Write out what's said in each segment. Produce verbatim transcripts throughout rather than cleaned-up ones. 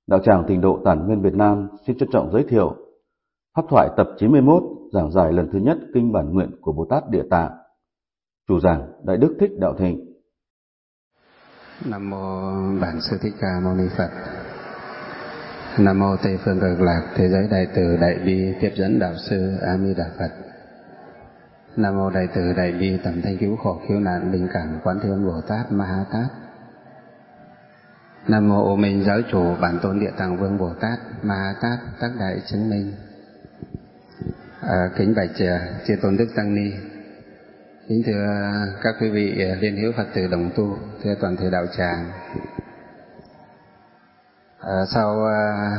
Đạo tràng Tịnh độ Tản Nguyên Việt Nam xin trân trọng giới thiệu Pháp thoại tập chín mươi mốt, giảng giải lần thứ nhất Kinh Bản Nguyện của Bồ Tát Địa Tạng. Chủ giảng Đại Đức Thích Đạo Thịnh. Nam mô Bản Sư Thích Ca Mâu Ni Phật. Nam mô Tây Phương Cực Lạc Thế Giới Đại Từ Đại Bi Tiếp Dẫn Đạo Sư A Di Đà Phật. Nam mô Đại Từ Đại Bi Tầm Thanh Cứu Khổ Cứu Nạn Bình Cảm Quán Thế Âm Bồ Tát Ma Ha Tát. Nam mô Ô Minh Giáo Chủ Bản Tôn Địa Tạng Vương Bồ Tát Ma Ha Tát Tác Đại Chứng Minh. À, kính bạch chư tôn đức tăng ni, kính thưa các quý vị liên hữu Phật tử đồng tu, thưa toàn thể đạo tràng. À, sau à,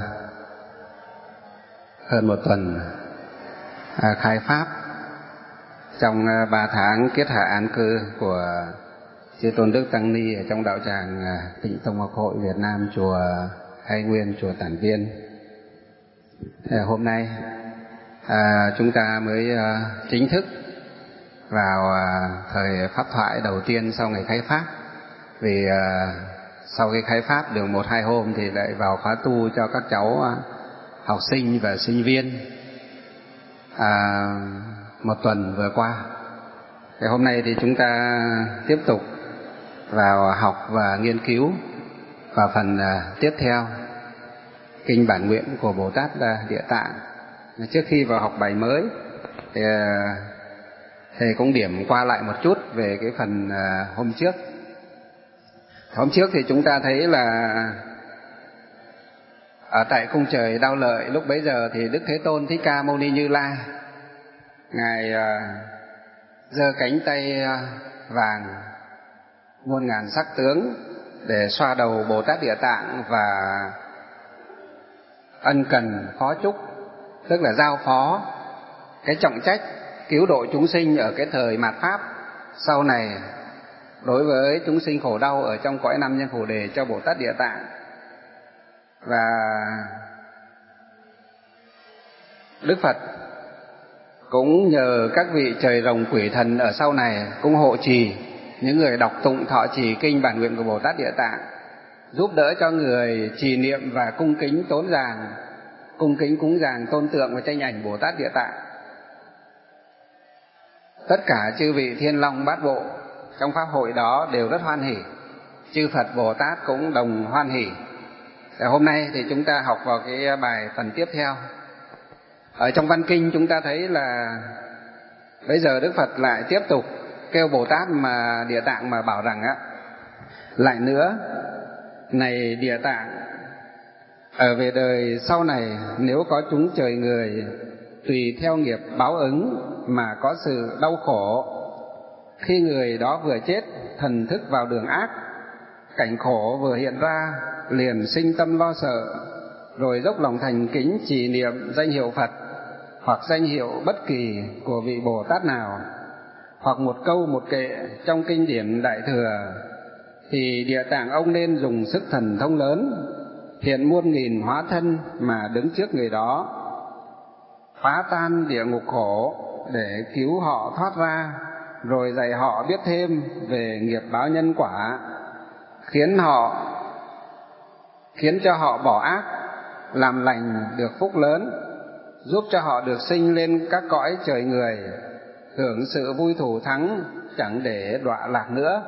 hơn một tuần à, khai pháp trong à, ba tháng kiết hạ an cư của chư tôn đức tăng ni ở trong đạo tràng à, Tịnh Tông Học Hội Việt Nam, chùa Hai Nguyên, chùa Tản Viên. À, hôm nay à, chúng ta mới à, chính thức vào à, thời pháp thoại đầu tiên sau ngày khai pháp. Vì à, sau khi khai pháp được một hai hôm thì lại vào khóa tu cho các cháu à, học sinh và sinh viên à, một tuần vừa qua. Thì hôm nay thì chúng ta tiếp tục vào học và nghiên cứu vào phần à, tiếp theo Kinh Bản Nguyện của Bồ Tát Địa Tạng. Trước khi vào học bài mới thì à, thầy cũng điểm qua lại một chút về cái phần à, hôm trước. Hôm trước thì chúng ta thấy là ở tại cung trời Đao Lợi, lúc bấy giờ thì Đức Thế Tôn Thích Ca Mâu Ni Như Lai ngài giơ uh, cánh tay uh, vàng muôn ngàn sắc tướng để xoa đầu Bồ Tát Địa Tạng và ân cần phó chúc, tức là giao phó cái trọng trách cứu độ chúng sinh ở cái thời mạt pháp sau này đối với chúng sinh khổ đau ở trong cõi năm nhân Phù Đề cho Bồ Tát Địa Tạng. Và Đức Phật cũng nhờ các vị trời rồng quỷ thần ở sau này cũng hộ trì những người đọc tụng thọ trì Kinh Bản Nguyện của Bồ Tát Địa Tạng, giúp đỡ cho người trì niệm và cung kính tốn giàng, cung kính cúng giàng tôn tượng và tranh ảnh Bồ Tát Địa Tạng. Tất cả chư vị Thiên Long Bát Bộ trong pháp hội đó đều rất hoan hỉ, chư Phật Bồ Tát cũng đồng hoan hỉ. Và hôm nay thì chúng ta học vào cái bài phần tiếp theo. Ở trong văn kinh chúng ta thấy là bây giờ Đức Phật lại tiếp tục kêu Bồ Tát mà Địa Tạng mà bảo rằng á, lại nữa này Địa Tạng, ở về đời sau này nếu có chúng trời người tùy theo nghiệp báo ứng mà có sự đau khổ, khi người đó vừa chết thần thức vào đường ác, cảnh khổ vừa hiện ra liền sinh tâm lo sợ, rồi dốc lòng thành kính trì niệm danh hiệu Phật hoặc danh hiệu bất kỳ của vị Bồ Tát nào, hoặc một câu một kệ trong kinh điển Đại Thừa, thì Địa Tạng ông nên dùng sức thần thông lớn, hiện muôn nghìn hóa thân mà đứng trước người đó, phá tan địa ngục khổ để cứu họ thoát ra, rồi dạy họ biết thêm về nghiệp báo nhân quả, khiến họ khiến cho họ bỏ ác, làm lành được phúc lớn, giúp cho họ được sinh lên các cõi trời người, hưởng sự vui thủ thắng, chẳng để đọa lạc nữa.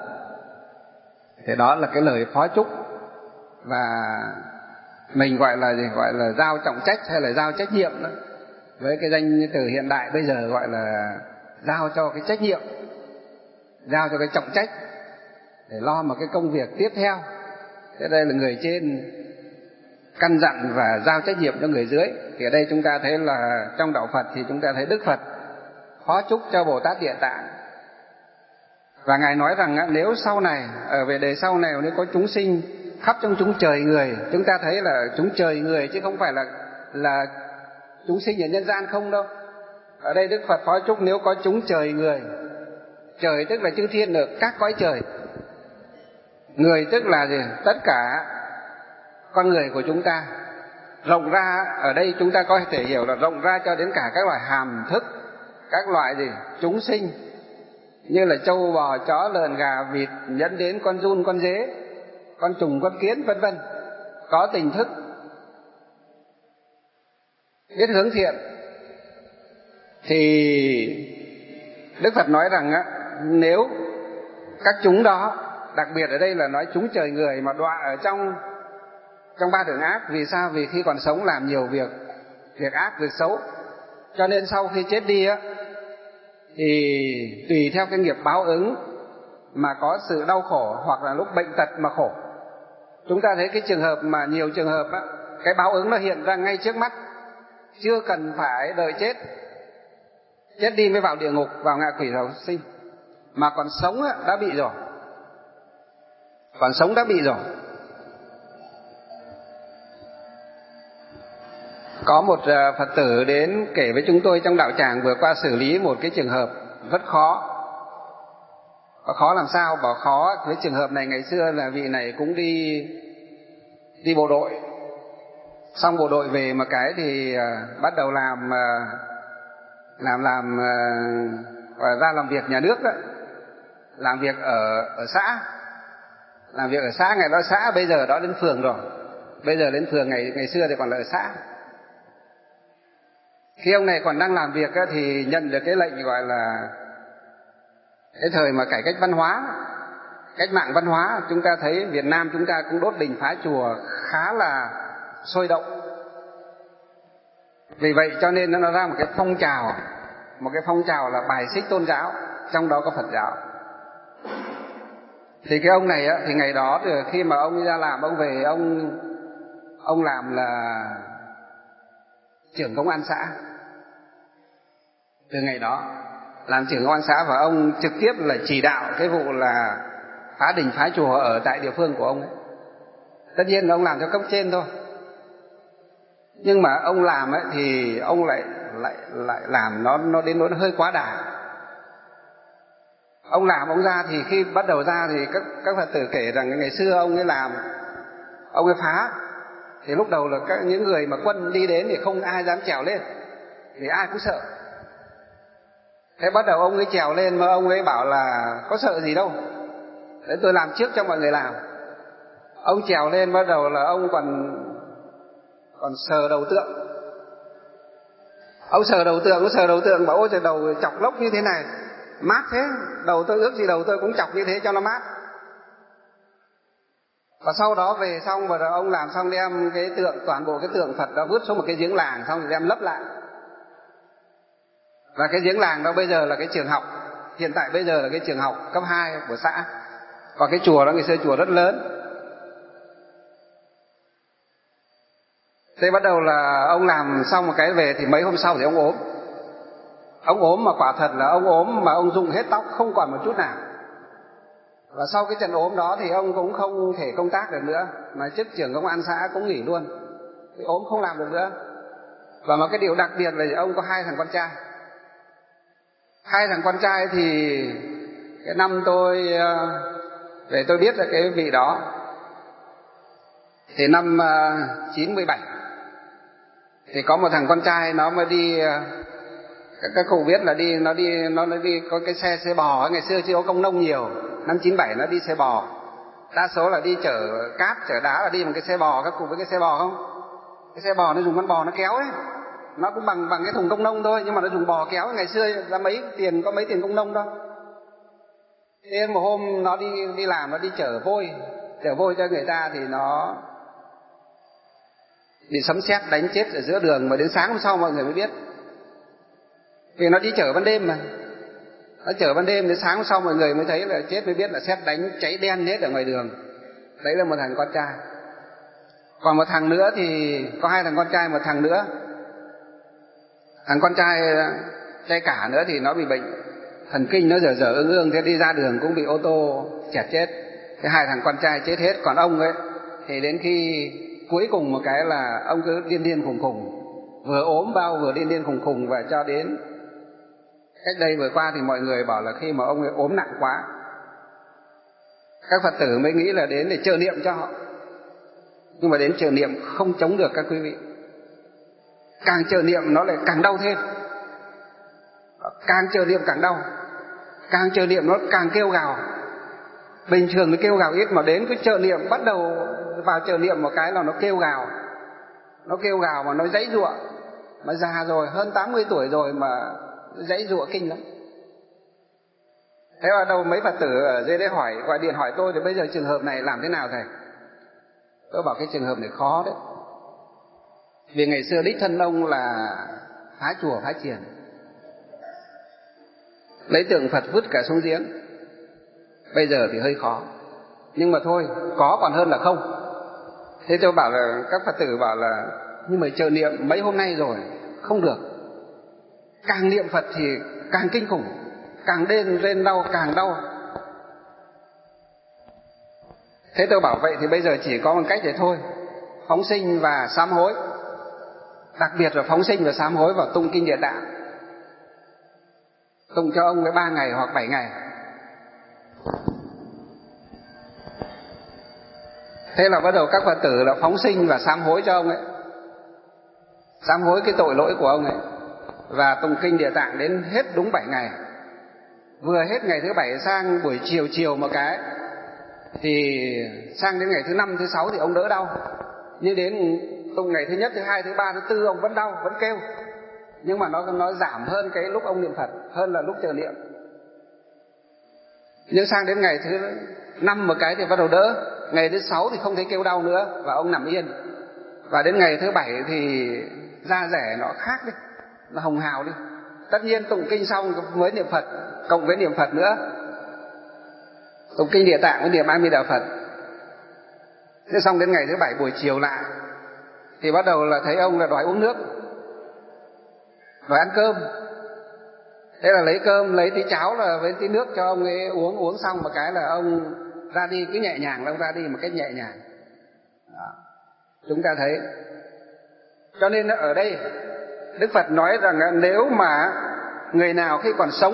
Thế đó là cái lời phó chúc, và mình gọi là gì? Gọi là giao trọng trách hay là giao trách nhiệm đó. Với cái danh từ hiện đại bây giờ gọi là giao cho cái trách nhiệm, giao cho cái trọng trách để lo một cái công việc tiếp theo. Thế đây là người trên căn dặn và giao trách nhiệm cho người dưới. Thì ở đây chúng ta thấy là trong đạo Phật thì chúng ta thấy Đức Phật phó chúc cho Bồ Tát Địa Tạng. Và Ngài nói rằng nếu sau này, ở về đời sau này, nếu có chúng sinh khắp trong chúng trời người, chúng ta thấy là chúng trời người chứ không phải là là chúng sinh ở nhân gian không đâu. Ở đây Đức Phật phó chúc nếu có chúng trời người, trời tức là chư thiên ở các cõi trời, người tức là gì? Tất cả con người của chúng ta. Rộng ra ở đây chúng ta có thể hiểu là rộng ra cho đến cả các loài hàm thức, các loại gì? Chúng sinh, như là trâu bò chó lợn gà vịt, dẫn đến con giun con dế, con trùng con kiến vân vân, có tình thức biết hướng thiện, thì Đức Phật nói rằng á, nếu các chúng đó, đặc biệt ở đây là nói chúng trời người mà đọa ở trong trong ba đường ác. Vì sao? Vì khi còn sống làm nhiều việc việc ác, việc xấu, cho nên sau khi chết đi á, thì tùy theo cái nghiệp báo ứng mà có sự đau khổ, hoặc là lúc bệnh tật mà khổ. Chúng ta thấy cái trường hợp mà nhiều trường hợp á, cái báo ứng nó hiện ra ngay trước mắt, chưa cần phải đợi chết chết đi mới vào địa ngục, vào ngạ quỷ đầu sinh, mà còn sống á, đã bị rồi, còn sống đã bị rồi. Có một Phật tử đến kể với chúng tôi trong đạo tràng vừa qua xử lý một cái trường hợp rất khó. Có khó làm sao? Bảo khó với trường hợp này, ngày xưa là vị này cũng đi đi bộ đội, xong bộ đội về một cái thì uh, bắt đầu làm uh, làm làm uh, ra làm việc nhà nước đó, làm việc ở ở xã, làm việc ở xã. Ngày đó xã, bây giờ đó đến phường rồi, bây giờ đến phường, ngày ngày xưa thì còn là ở xã. Khi ông này còn đang làm việc á, thì nhận được cái lệnh gọi là cái thời mà cải cách văn hóa, cách mạng văn hóa. Chúng ta thấy Việt Nam chúng ta cũng đốt đình phá chùa khá là sôi động. Vì vậy cho nên nó ra một cái phong trào, một cái phong trào là bài xích tôn giáo, trong đó có Phật giáo. Thì cái ông này á, thì ngày đó thì khi mà ông ra làm, ông về ông ông làm là trưởng công an xã. Từ ngày đó làm trưởng công an xã, và ông trực tiếp là chỉ đạo cái vụ là phá đình phá chùa ở tại địa phương của ông ấy. Tất nhiên là ông làm theo cấp trên thôi, nhưng mà ông làm ấy thì ông lại lại lại làm nó nó đến nỗi nó hơi quá đà. Ông làm ông ra thì khi bắt đầu ra thì các các Phật tử kể rằng ngày xưa ông ấy làm, ông ấy phá, thì lúc đầu là các những người mà quân đi đến thì không ai dám trèo lên, vì ai cũng sợ. Thế bắt đầu ông ấy trèo lên, mà ông ấy bảo là có sợ gì đâu, để tôi làm trước cho mọi người làm. Ông trèo lên bắt đầu là ông còn còn sờ đầu tượng. Ông sờ đầu tượng, ông sờ đầu tượng bảo ôi trời, đầu chọc lốc như thế này, mát thế, đầu tôi ước gì đầu tôi cũng chọc như thế cho nó mát. Và sau đó về xong, và rồi ông làm xong đem cái tượng, toàn bộ cái tượng Phật đó vứt xuống một cái giếng làng, xong rồi đem lấp lại. Và cái giếng làng đó bây giờ là cái trường học, hiện tại bây giờ là cái trường học cấp hai của xã. Còn cái chùa đó ngày xưa chùa rất lớn. Thế bắt đầu là ông làm xong một cái về thì mấy hôm sau thì ông ốm. Ông ốm mà quả thật là ông ốm mà ông rụng hết tóc, không còn một chút nào. Và sau cái trận ốm đó thì ông cũng không thể công tác được nữa, mà chức trưởng công an xã cũng nghỉ luôn. Thì ốm không làm được nữa. Và một cái điều đặc biệt là ông có hai thằng con trai. Hai thằng con trai thì cái năm tôi về tôi biết là cái vị đó, thì năm chín mươi bảy thì có một thằng con trai nó mới đi, các các cụ biết là đi nó đi nó nó đi có cái xe xe bò. Ngày xưa chưa có công nông nhiều, năm chín bảy nó đi xe bò, đa số là đi chở cát chở đá là đi một cái xe bò. Các cụ biết cái xe bò không? Cái xe bò nó dùng con bò nó kéo ấy, nó cũng bằng bằng cái thùng công nông thôi, nhưng mà nó dùng bò kéo. Ngày xưa ra mấy tiền, có mấy tiền công nông đâu. Thế một hôm nó đi đi làm, nó đi chở vôi chở vôi cho người ta, thì nó bị sấm sét đánh chết ở giữa đường, mà đến sáng hôm sau mọi người mới biết, vì nó đi chở ban đêm mà. Nó chở ban đêm đến sáng hôm sau mọi người mới thấy là chết, mới biết là sét đánh cháy đen hết ở ngoài đường. Đấy là một thằng con trai. Còn một thằng nữa thì có hai thằng con trai, một thằng nữa, thằng con trai trai cả nữa thì nó bị bệnh thần kinh, nó dở dở ương ương, thế đi ra đường cũng bị ô tô chẹt chết. Thế hai thằng con trai chết hết. Còn ông ấy thì đến khi cuối cùng một cái là ông cứ điên điên khùng khùng, vừa ốm bao vừa điên điên khùng khùng. Và cho đến cách đây vừa qua thì mọi người bảo là khi mà ông ấy ốm nặng quá, các Phật tử mới nghĩ là đến để trợ niệm cho họ. Nhưng mà đến trợ niệm không chống được các quý vị. Càng trợ niệm nó lại càng đau thêm, càng trợ niệm càng đau, càng trợ niệm nó càng kêu gào. Bình thường nó kêu gào ít, mà đến cái trợ niệm, bắt đầu vào trợ niệm một cái là nó kêu gào, nó kêu gào mà nó giãy giụa. mà già rồi, hơn tám mươi tuổi rồi mà dãy dụa kinh lắm. Thế mà đâu mấy Phật tử ở dưới đấy hỏi, gọi điện hỏi tôi thì bây giờ trường hợp này làm thế nào thầy? Tôi bảo cái trường hợp này khó đấy. Vì ngày xưa đích thân ông là phá chùa phá chiền, lấy tượng Phật vứt cả xuống giếng. Bây giờ thì hơi khó, nhưng mà thôi, có còn hơn là không. Thế tôi bảo là, các Phật tử bảo là nhưng mà chờ niệm mấy hôm nay rồi không được. Càng niệm Phật thì càng kinh khủng, càng đêm lên đau càng đau. Thế tôi bảo vậy thì bây giờ chỉ có một cách để thôi, phóng sinh và sám hối. Đặc biệt là phóng sinh và sám hối vào tụng kinh Địa Tạng. Tụng cho ông cái ba ngày hoặc bảy ngày. Thế là bắt đầu các Phật tử là phóng sinh và sám hối cho ông ấy, sám hối cái tội lỗi của ông ấy, và tụng kinh Địa Tạng đến hết đúng bảy ngày. Vừa hết ngày thứ bảy sang buổi chiều chiều một cái, thì sang đến ngày thứ năm thứ sáu thì ông đỡ đau. Nhưng đến tụng ngày thứ nhất, thứ hai, thứ ba, thứ tư ông vẫn đau, vẫn kêu. Nhưng mà nó nó giảm hơn cái lúc ông niệm Phật, hơn là lúc chờ niệm. Nhưng sang đến ngày thứ năm một cái thì bắt đầu đỡ, ngày thứ sáu thì không thấy kêu đau nữa và ông nằm yên. Và đến ngày thứ bảy thì da rẻ nó khác đi, nó hồng hào đi. Tất nhiên tụng kinh xong mới niệm Phật, cộng với niệm Phật nữa, tụng kinh Địa Tạng với niệm A Di Đà Phật. Thế xong đến ngày thứ bảy buổi chiều lại thì bắt đầu là thấy ông là đòi uống nước, đòi ăn cơm. Thế là lấy cơm, lấy tí cháo là với tí nước cho ông ấy uống. Uống xong một cái là ông ra đi, cứ nhẹ nhàng là ông ra đi một cách nhẹ nhàng. Đó. Chúng ta thấy. Cho nên ở đây Đức Phật nói rằng nếu mà người nào khi còn sống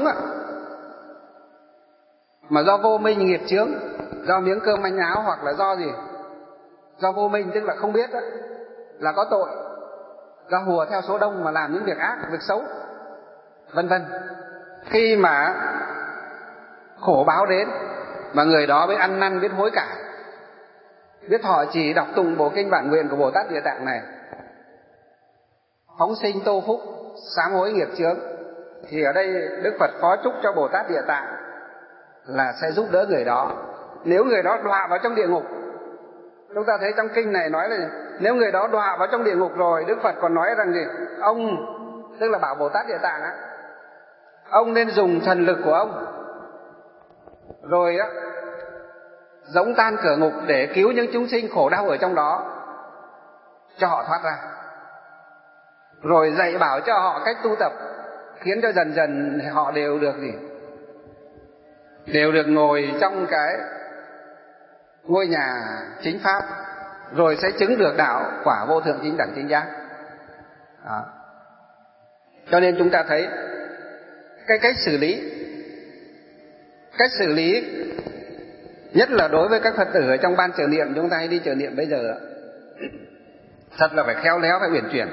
mà do vô minh nghiệp chướng, do miếng cơm manh áo, hoặc là do gì? Do vô minh, tức là không biết đó, là có tội. Do hùa theo số đông mà làm những việc ác, việc xấu, vân vân. Khi mà khổ báo đến mà người đó biết ăn năn, biết hối cải, biết thọ trì đọc tụng bộ kinh bản nguyện của Bồ Tát Địa Tạng này, phóng sinh tô phúc, sám hối nghiệp chướng, thì ở đây Đức Phật phó chúc cho Bồ Tát Địa Tạng là sẽ giúp đỡ người đó. Nếu người đó đọa vào trong địa ngục, chúng ta thấy trong kinh này nói là nếu người đó đọa vào trong địa ngục rồi, Đức Phật còn nói rằng gì? Ông, tức là bảo Bồ Tát Địa Tạng á, ông nên dùng thần lực của ông rồi á giỗng tan cửa ngục để cứu những chúng sinh khổ đau ở trong đó, cho họ thoát ra, rồi dạy bảo cho họ cách tu tập, khiến cho dần dần họ đều được gì? Đều được ngồi trong cái ngôi nhà chính pháp, rồi sẽ chứng được đạo quả vô thượng chính đẳng chính giác. Đó. Cho nên chúng ta thấy cái cách xử lý, cách xử lý nhất là đối với các Phật tử ở trong ban trợ niệm, chúng ta hay đi trợ niệm bây giờ, thật là phải khéo léo, phải uyển chuyển.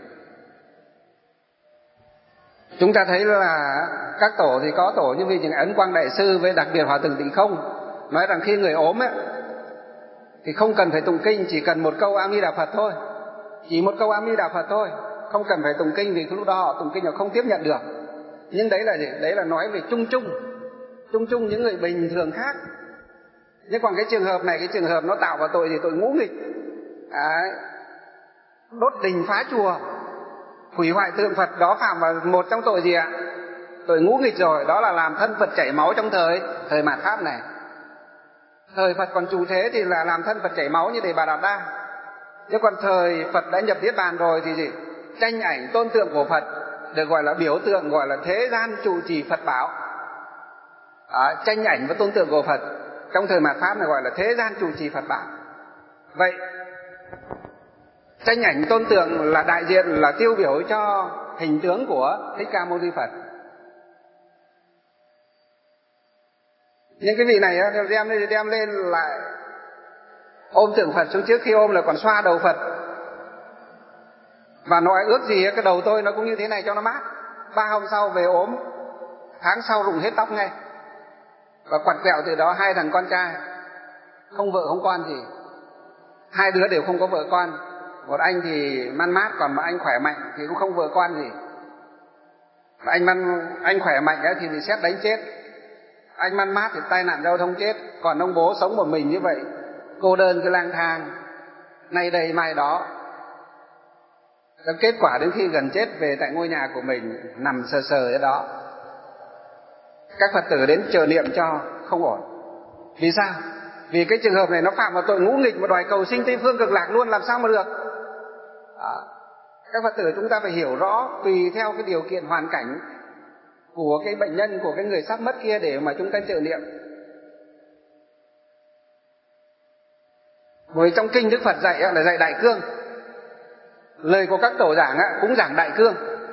Chúng ta thấy là các tổ thì có tổ như vị Chứng Ấn Quang Đại Sư với đặc biệt Hòa Thượng Tịnh Không nói rằng khi người ốm ấy, thì không cần phải tụng kinh, chỉ cần một câu A Di Đà Phật thôi, chỉ một câu A Di Đà Phật thôi, không cần phải tụng kinh, vì lúc đó họ tụng kinh họ không tiếp nhận được. Nhưng đấy là gì? Đấy là nói về chung chung, chung chung những người bình thường khác. Nhưng còn cái trường hợp này, cái trường hợp nó tạo vào tội gì? Tội ngũ nghịch. Đấy. Đốt đình phá chùa, hủy hoại tượng Phật, đó phạm vào một trong tội gì ạ? Tội ngũ nghịch rồi, đó là làm thân Phật chảy máu trong thời thời mạt Pháp này. Thời Phật còn trụ thế thì là làm thân Phật chảy máu như Đề Bà Đạt Đa. Nhưng còn thời Phật đã nhập Niết Bàn rồi thì gì? Tranh ảnh tôn tượng của Phật được gọi là biểu tượng, gọi là thế gian trụ trì Phật bảo. Đó, tranh ảnh và tôn tượng của Phật trong thời mạt Pháp này gọi là thế gian trụ trì Phật bảo. Vậy tranh ảnh tôn tượng là đại diện, là tiêu biểu cho hình tướng của Thích Ca Mâu Ni Phật. Nhưng cái vị này đem lên, đem lên lại ôm tượng Phật xuống, trước khi ôm là còn xoa đầu Phật và nói ước gì cái đầu tôi nó cũng như thế này cho nó mát. Ba hôm sau về ốm, tháng sau rụng hết tóc ngay, và quặt quẹo từ đó hai thằng con trai, không vợ không con gì, hai đứa đều không có vợ con, Một anh thì man mát, còn một anh khỏe mạnh thì cũng không vợ con gì. Anh man anh khỏe mạnh ấy thì bị sét đánh chết, anh man mát thì tai nạn giao thông chết, còn ông bố sống một mình như vậy, cô đơn cứ lang thang, nay đây mai đó. Kết quả đến khi gần chết về tại ngôi nhà của mình, nằm sờ sờ ở đó, các Phật tử đến chờ niệm cho, không ổn. Vì sao? Vì cái trường hợp này nó phạm vào tội ngũ nghịch mà đòi cầu sinh Tây Phương Cực Lạc luôn, làm sao mà được. Đó. Các Phật tử chúng ta phải hiểu rõ tùy theo cái điều kiện hoàn cảnh của cái bệnh nhân, của cái người sắp mất kia để mà chúng ta trợ niệm. Bởi trong kinh Đức Phật dạy là dạy đại cương, lời của các tổ giảng cũng giảng đại cương.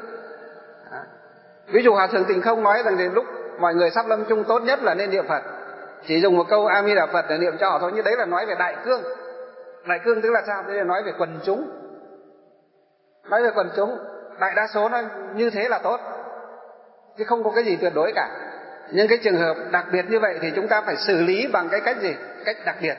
Ví dụ Hòa Thượng Tình Không nói rằng đến lúc mọi người sắp lâm chung tốt nhất là nên niệm Phật, chỉ dùng một câu A Di Đà Phật để niệm cho họ thôi. Như đấy là nói về đại cương. Đại cương tức là sao? Đây là nói về quần chúng. Nói về quần chúng, đại đa số nó như thế là tốt, chứ không có cái gì tuyệt đối cả. Nhưng cái trường hợp đặc biệt như vậy thì chúng ta phải xử lý bằng cái cách gì? Cách đặc biệt.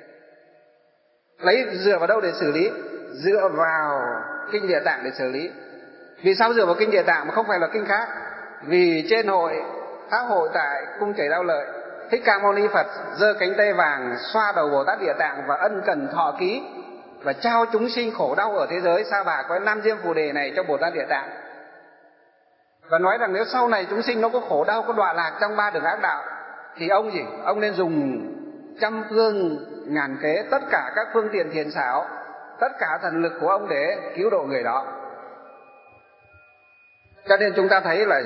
Lấy dựa vào đâu để xử lý? Dựa vào kinh Địa Tạng để xử lý. Vì sao dựa vào kinh Địa Tạng mà không phải là kinh khác? Vì trên hội pháp hội tại cung Chảy Đao Lợi, Thích Ca Mâu Ni Phật giơ cánh tay vàng xoa đầu Bồ Tát Địa Tạng và ân cần thọ ký và trao chúng sinh khổ đau ở thế giới Sa Bà có Nam Diêm Phù Đề này cho Bồ Tát Địa Tạng, và nói rằng nếu sau này chúng sinh nó có khổ đau, có đọa lạc trong ba đường ác đạo, thì ông gì? Ông nên dùng trăm phương ngàn kế, tất cả các phương tiện thiện xảo, tất cả thần lực của ông để cứu độ người đó. Cho nên chúng ta thấy là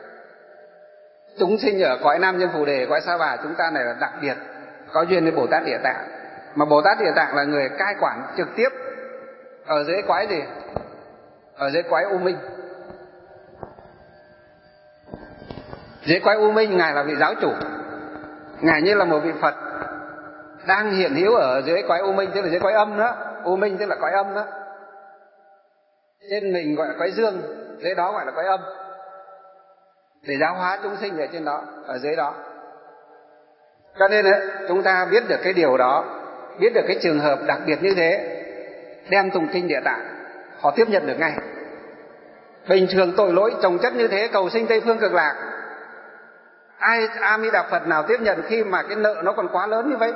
chúng sinh ở cõi Nam Diêm Phù Đề, cõi Sa Bà chúng ta này là đặc biệt có duyên với Bồ Tát Địa Tạng. Mà Bồ Tát Địa Tạng là người cai quản trực tiếp ở dưới quái gì? Ở dưới quái U Minh. Dưới quái U Minh, Ngài là vị giáo chủ. Ngài như là một vị Phật đang hiện hữu ở dưới quái U Minh, tức là dưới quái âm đó. U Minh tức là quái âm đó. Trên mình gọi là quái dương, dưới đó gọi là quái âm, để giáo hóa chúng sinh ở trên đó, ở dưới đó. Cho nên ấy, chúng ta biết được cái điều đó, biết được cái trường hợp đặc biệt như thế, đem tụng kinh Địa Tạng, họ tiếp nhận được ngay. Bình thường tội lỗi chồng chất như thế, cầu sinh Tây Phương Cực Lạc, ai A Di Đà Phật nào tiếp nhận khi mà cái nợ nó còn quá lớn như vậy?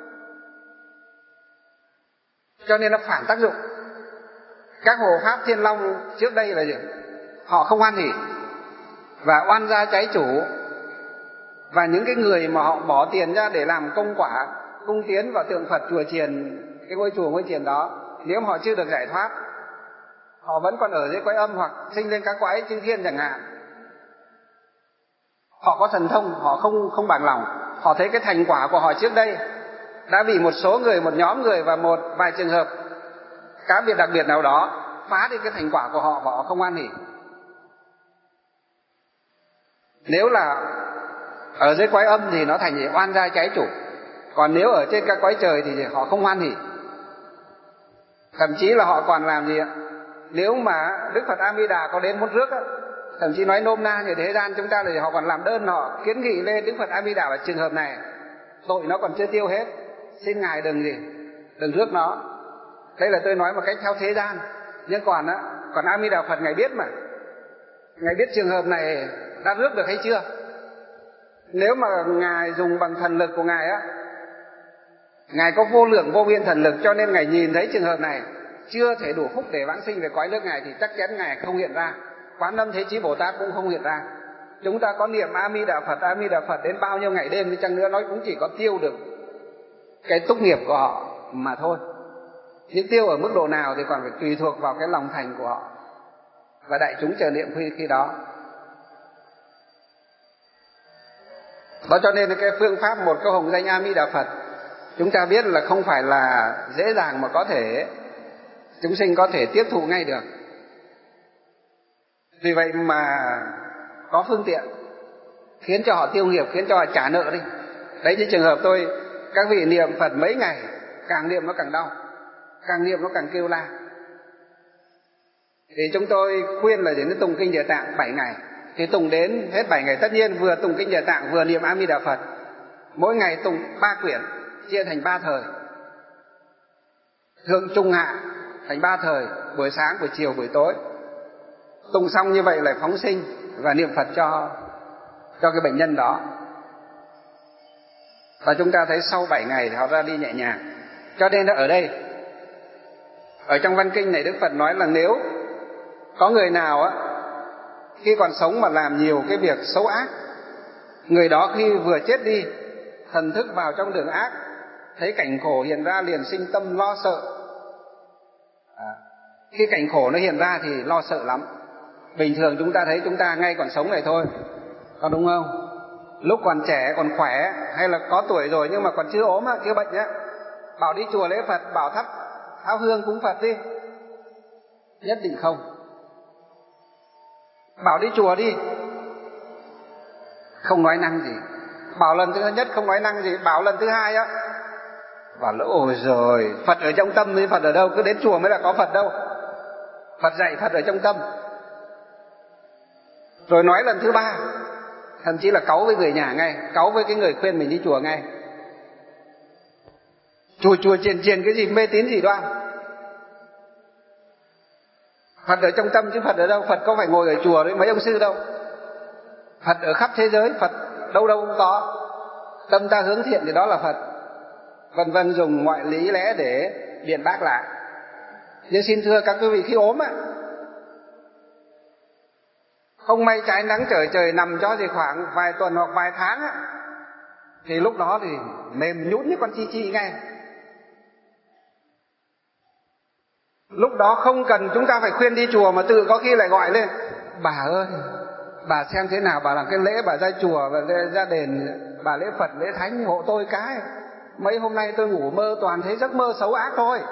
Cho nên nó phản tác dụng. Các hộ pháp Thiên Long trước đây là gì? Họ không hoan hỉ và oan gia trái chủ, và những cái người mà họ bỏ tiền ra để làm công quả, cung tiến vào tượng Phật chùa chiền, cái ngôi chùa ngôi chiền đó, nếu họ chưa được giải thoát, họ vẫn còn ở dưới quái âm hoặc sinh lên các quái chư thiên chẳng hạn, họ có thần thông, họ không không bằng lòng, họ thấy cái thành quả của họ trước đây đã bị một số người, một nhóm người và một vài trường hợp cá biệt đặc biệt nào đó phá đi cái thành quả của họ và họ không hoan hỉ. Nếu là ở dưới quái âm thì nó thành gì? Oan gia trái chủ. Còn nếu ở trên các quái trời thì họ không hoan hỉ. Thậm chí là họ còn làm gì ạ? Nếu mà Đức Phật A Di Đà có đến một rước á, thậm chí nói nôm na như thế gian chúng ta là họ còn làm đơn, họ kiến nghị lên Đức Phật A Di Đà vào trường hợp này tội nó còn chưa tiêu hết, xin ngài đừng gì đừng rước nó. Đây là tôi nói một cách theo thế gian. Nhưng còn á, còn A Di Đà Phật ngài biết mà, ngài biết trường hợp này đã rước được hay chưa. Nếu mà ngài dùng bằng thần lực của ngài á, ngài có vô lượng vô biên thần lực, cho nên ngài nhìn thấy trường hợp này chưa thể đủ phúc để vãng sinh về cõi nước ngài thì chắc chắn ngài không hiện ra. Quán Âm Thế Chí Bồ Tát cũng không hiện ra. Chúng ta có niệm A Di Đà Phật, A Di Đà Phật đến bao nhiêu ngày đêm đi chăng nữa, nó cũng chỉ có tiêu được cái túc nghiệp của họ mà thôi. Nhưng tiêu ở mức độ nào thì còn phải tùy thuộc vào cái lòng thành của họ và đại chúng chờ niệm khi khi đó. Đó cho nên là cái phương pháp một câu hồng danh A Di Đà Phật, chúng ta biết là không phải là dễ dàng mà có thể chúng sinh có thể tiếp thụ ngay được. Vì vậy mà có phương tiện khiến cho họ tiêu nghiệp, khiến cho họ trả nợ đi. Đấy, như trường hợp tôi, các vị niệm Phật mấy ngày, càng niệm nó càng đau, càng niệm nó càng kêu la. Thì chúng tôi khuyên là để nó tụng kinh Địa Tạng bảy ngày. Thì tụng đến hết bảy ngày, tất nhiên vừa tụng kinh Địa Tạng vừa niệm A Di Đà Phật. Mỗi ngày tụng ba quyển, chia thành ba thời, thượng trung hạ, thành ba thời, buổi sáng, buổi chiều, buổi tối. Tụng xong như vậy lại phóng sinh và niệm Phật cho cho cái bệnh nhân đó. Và chúng ta thấy sau bảy ngày thì họ ra đi nhẹ nhàng. Cho nên ở đây, ở trong văn kinh này Đức Phật nói là nếu có người nào á khi còn sống mà làm nhiều cái việc xấu ác, người đó khi vừa chết đi, thần thức vào trong đường ác, thấy cảnh khổ hiện ra liền sinh tâm lo sợ. À, khi cảnh khổ nó hiện ra thì lo sợ lắm. Bình thường chúng ta thấy chúng ta ngay còn sống này thôi, có đúng không? Lúc còn trẻ, còn khỏe, hay là có tuổi rồi nhưng mà còn chưa ốm, chưa bệnh á, bảo đi chùa lễ Phật, bảo thắp thắp hương cúng Phật đi, nhất định không. Bảo đi chùa đi, không nói năng gì. Bảo lần thứ nhất không nói năng gì, bảo lần thứ hai á, bảo là ôi rồi, Phật ở trong tâm thì Phật ở đâu, cứ đến chùa mới là có Phật đâu. Phật dạy Phật ở trong tâm. Rồi nói lần thứ ba, thậm chí là cáu với người nhà ngay, cáu với cái người khuyên mình đi chùa ngay. Chùa chùa chiền chiền cái gì, mê tín gì đoan. Phật ở trong tâm chứ Phật ở đâu? Phật có phải ngồi ở chùa đấy mấy ông sư đâu. Phật ở khắp thế giới, Phật đâu đâu cũng có. Tâm ta hướng thiện thì đó là Phật. Vân vân, dùng mọi lý lẽ để biện bác lại. Nhưng xin thưa các quý vị, khi ốm á, không may trái nắng trở trời nằm cho thì khoảng vài tuần hoặc vài tháng á, thì lúc đó thì mềm nhũn như con chi chi ngay. Lúc đó không cần chúng ta phải khuyên đi chùa, mà tự có khi lại gọi lên: bà ơi, bà xem thế nào, bà làm cái lễ, bà ra chùa và ra đền, bà lễ Phật lễ Thánh hộ tôi cái. Mấy hôm nay tôi ngủ mơ toàn thấy giấc mơ xấu ác thôi.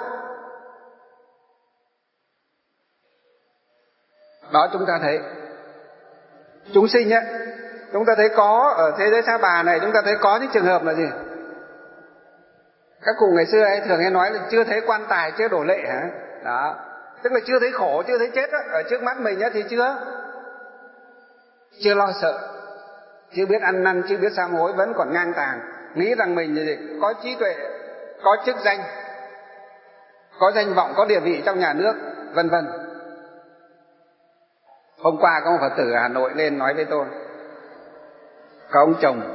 Đó, chúng ta thấy chúng sinh á, chúng ta thấy có ở thế giới Sa Bà này, chúng ta thấy có những trường hợp là gì? Các cụ ngày xưa ấy thường hay nói là chưa thấy quan tài chưa đổ lệ hả? Đó, tức là chưa thấy khổ, chưa thấy chết á, ở trước mắt mình á thì chưa chưa lo sợ, chưa biết ăn năn, chưa biết sám hối, vẫn còn ngang tàng, nghĩ rằng mình gì có trí tuệ, có chức danh, có danh vọng, có địa vị trong nhà nước, vân vân. Hôm qua có một Phật tử ở Hà Nội lên nói với tôi, có ông chồng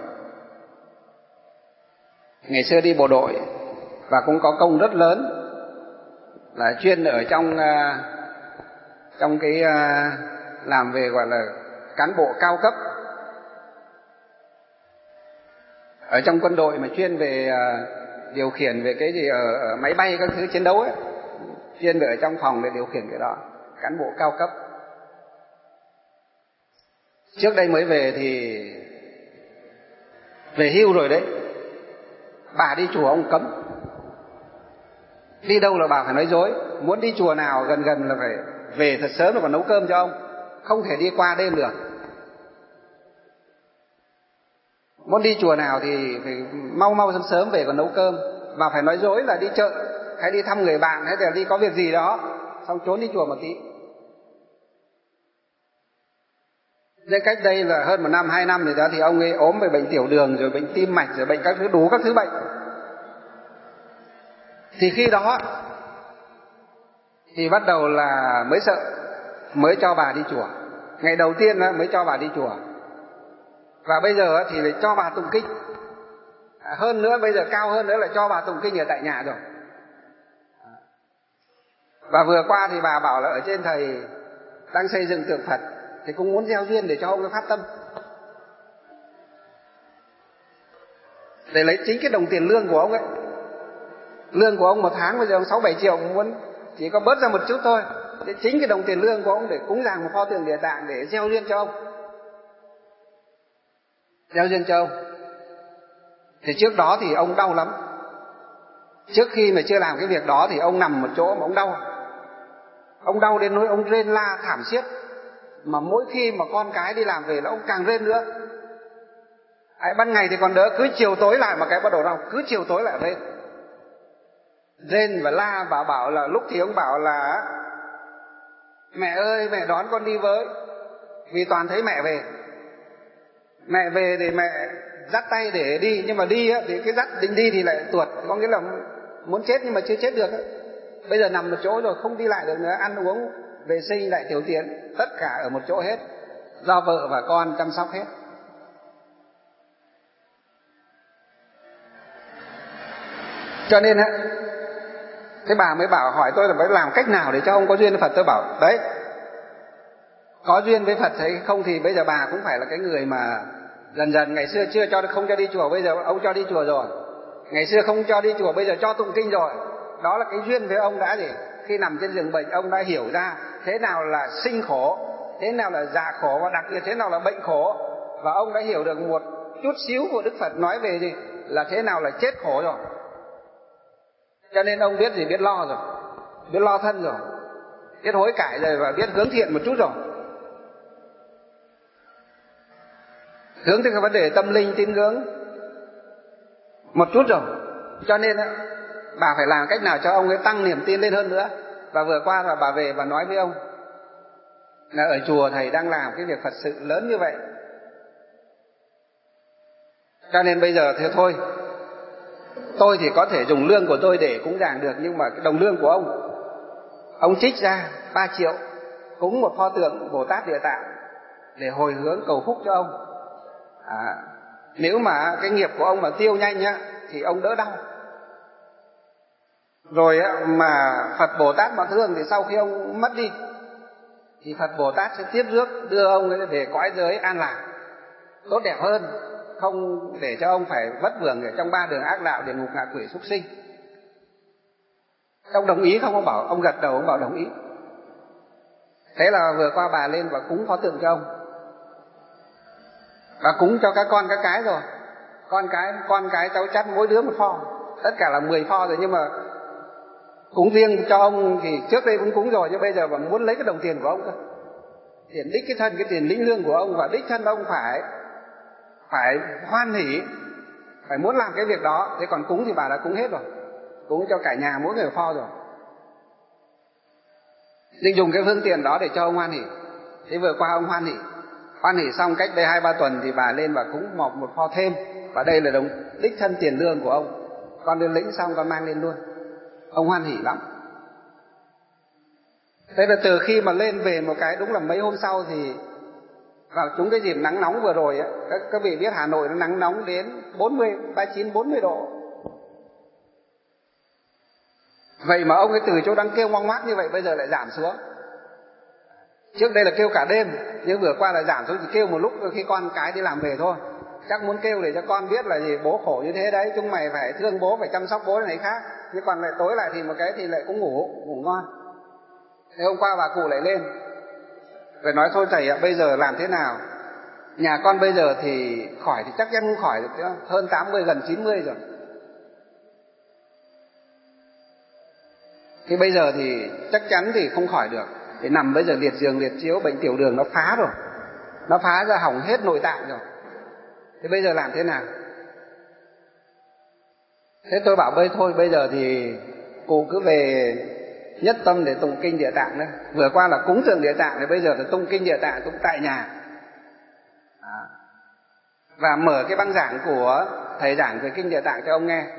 ngày xưa đi bộ đội và cũng có công rất lớn, là chuyên ở trong trong cái làm về gọi là cán bộ cao cấp ở trong quân đội, mà chuyên về điều khiển về cái gì ở, ở máy bay các thứ chiến đấu ấy, chuyên về ở trong phòng để điều khiển cái đó, cán bộ cao cấp. Trước đây mới về thì về hưu rồi đấy, bà đi chùa ông cấm, đi đâu là bà phải nói dối, muốn đi chùa nào gần gần là phải về thật sớm rồi còn nấu cơm cho ông, không thể đi qua đêm được. Muốn đi chùa nào thì phải mau mau sớm sớm về còn nấu cơm, và phải nói dối là đi chợ hay đi thăm người bạn hay là đi có việc gì đó, xong trốn đi chùa một tí. Nên cách đây là hơn một năm, hai năm rồi đó, thì ông ấy ốm về bệnh tiểu đường, rồi bệnh tim mạch, rồi bệnh các thứ, đủ các thứ bệnh. Thì khi đó thì bắt đầu là mới sợ, mới cho bà đi chùa. Ngày đầu tiên mới cho bà đi chùa, và bây giờ thì phải cho bà tụng kinh. Hơn nữa, bây giờ cao hơn nữa là cho bà tụng kinh ở tại nhà rồi. Và vừa qua thì bà bảo là ở trên thầy đang xây dựng tượng Phật, thì cũng muốn gieo duyên để cho ông ấy phát tâm, để lấy chính cái đồng tiền lương của ông ấy. Lương của ông một tháng bây giờ ông sáu bảy triệu, ông muốn chỉ có bớt ra một chút thôi, để chính cái đồng tiền lương của ông để cúng dường một pho tượng Địa Tạng để gieo duyên cho ông, gieo duyên cho ông. Thì trước đó thì ông đau lắm. Trước khi mà chưa làm cái việc đó thì ông nằm một chỗ mà ông đau, ông đau đến nỗi ông rên la thảm thiết. Mà mỗi khi mà con cái đi làm về là ông càng rên nữa. Đấy, ban ngày thì còn đỡ, cứ chiều tối lại mà cái bắt đầu đau, cứ chiều tối lại rên rên và la. Và bảo là lúc thì ông bảo là mẹ ơi, mẹ đón con đi với, vì toàn thấy mẹ về. Mẹ về thì mẹ dắt tay để đi, nhưng mà đi á, thì cái dắt định đi thì lại tuột, có nghĩa là muốn chết nhưng mà chưa chết được á. Bây giờ nằm một chỗ rồi, không đi lại được nữa, ăn uống, vệ sinh lại tiểu tiện, tất cả ở một chỗ hết, do vợ và con chăm sóc hết. Cho nên á, thế bà mới bảo hỏi tôi là phải làm cách nào để cho ông có duyên với Phật. Tôi bảo đấy, có duyên với Phật hay không thì bây giờ bà cũng phải là cái người mà dần dần, ngày xưa chưa cho không cho đi chùa, bây giờ ông cho đi chùa rồi. Ngày xưa không cho đi chùa, bây giờ cho tụng kinh rồi. Đó là cái duyên với ông đã gì? Khi nằm trên giường bệnh, ông đã hiểu ra thế nào là sinh khổ, thế nào là già khổ, và đặc biệt thế nào là bệnh khổ. Và ông đã hiểu được một chút xíu của Đức Phật nói về gì là thế nào là chết khổ rồi. Cho nên ông biết gì? Biết lo rồi, biết lo thân rồi, biết hối cải rồi, và biết hướng thiện một chút rồi, hướng tới cái vấn đề tâm linh tín ngưỡng một chút rồi. Cho nên bà phải làm cách nào cho ông ấy tăng niềm tin lên hơn nữa. Và vừa qua là bà về và nói với ông là ở chùa thầy đang làm cái việc Phật sự lớn như vậy, cho nên bây giờ thế thôi, tôi thì có thể dùng lương của tôi để cúng dường được, nhưng mà cái đồng lương của ông, ông trích ra ba triệu cúng một pho tượng Bồ Tát Địa Tạng để hồi hướng cầu phúc cho ông. À, nếu mà cái nghiệp của ông mà tiêu nhanh nhá thì ông đỡ đau. Rồi á, mà Phật Bồ Tát mà thương thì sau khi ông mất đi thì Phật Bồ Tát sẽ tiếp rước đưa ông ấy về cõi giới an lạc tốt đẹp hơn, không để cho ông phải vất vưởng ở trong ba đường ác đạo, địa ngục, ngạ quỷ, súc sinh. Ông đồng ý không? Ông bảo, ông gật đầu, ông bảo đồng ý. Thế là vừa qua bà lên và cúng pho tượng cho ông, và cúng cho các con các cái rồi. Con cái con cái cháu chắt mỗi đứa một pho, tất cả là mười pho rồi. Nhưng mà cúng riêng cho ông thì trước đây cũng cúng rồi, nhưng bây giờ mà muốn lấy cái đồng tiền của ông cơ, tiền đích cái thân, cái tiền lĩnh lương của ông, và đích thân ông phải phải hoan hỉ, phải muốn làm cái việc đó. Thế còn cúng thì bà đã cúng hết rồi, cúng cho cả nhà mỗi người pho rồi, định dùng cái phương tiền đó để cho ông hoan hỉ. Thế vừa qua ông hoan hỉ, hoan hỉ xong cách đây hai ba tuần thì bà lên và cúng một một pho thêm, và đây là đồng đích thân tiền lương của ông. Con đưa lĩnh xong con mang lên luôn, ông hoan hỉ lắm. Thế là từ khi mà lên về một cái, đúng là mấy hôm sau thì vào chúng cái dịp nắng nóng vừa rồi ấy, các, các vị biết Hà Nội nó nắng nóng đến bốn mươi, ba mươi chín, bốn mươi độ. Vậy mà ông ấy từ chỗ đang kêu ngoang ngoác như vậy bây giờ lại giảm xuống. Trước đây là kêu cả đêm, nhưng vừa qua là giảm xuống chỉ kêu một lúc khi con cái đi làm về thôi. Chắc muốn kêu để cho con biết là gì, bố khổ như thế đấy, chúng mày phải thương bố, phải chăm sóc bố này khác. Nhưng còn lại tối lại thì một cái thì lại cũng ngủ, ngủ ngon. Thế hôm qua bà cụ lại lên rồi nói thôi thầy ạ, bây giờ làm thế nào? Nhà con bây giờ thì khỏi thì chắc chắn không khỏi được nữa, hơn tám mươi, gần chín mươi rồi. Thì bây giờ thì chắc chắn thì không khỏi được. Thì nằm bây giờ liệt giường liệt chiếu, bệnh tiểu đường nó phá rồi, nó phá ra hỏng hết nội tạng rồi. Thế bây giờ làm thế nào? Thế tôi bảo bây thôi, bây giờ thì cụ cứ về nhất tâm để tụng kinh Địa Tạng đấy. Vừa qua là cúng dường Địa Tạng, thì bây giờ là tụng kinh Địa Tạng tụng tại nhà. À. Và mở cái băng giảng của thầy giảng về kinh Địa Tạng cho ông nghe,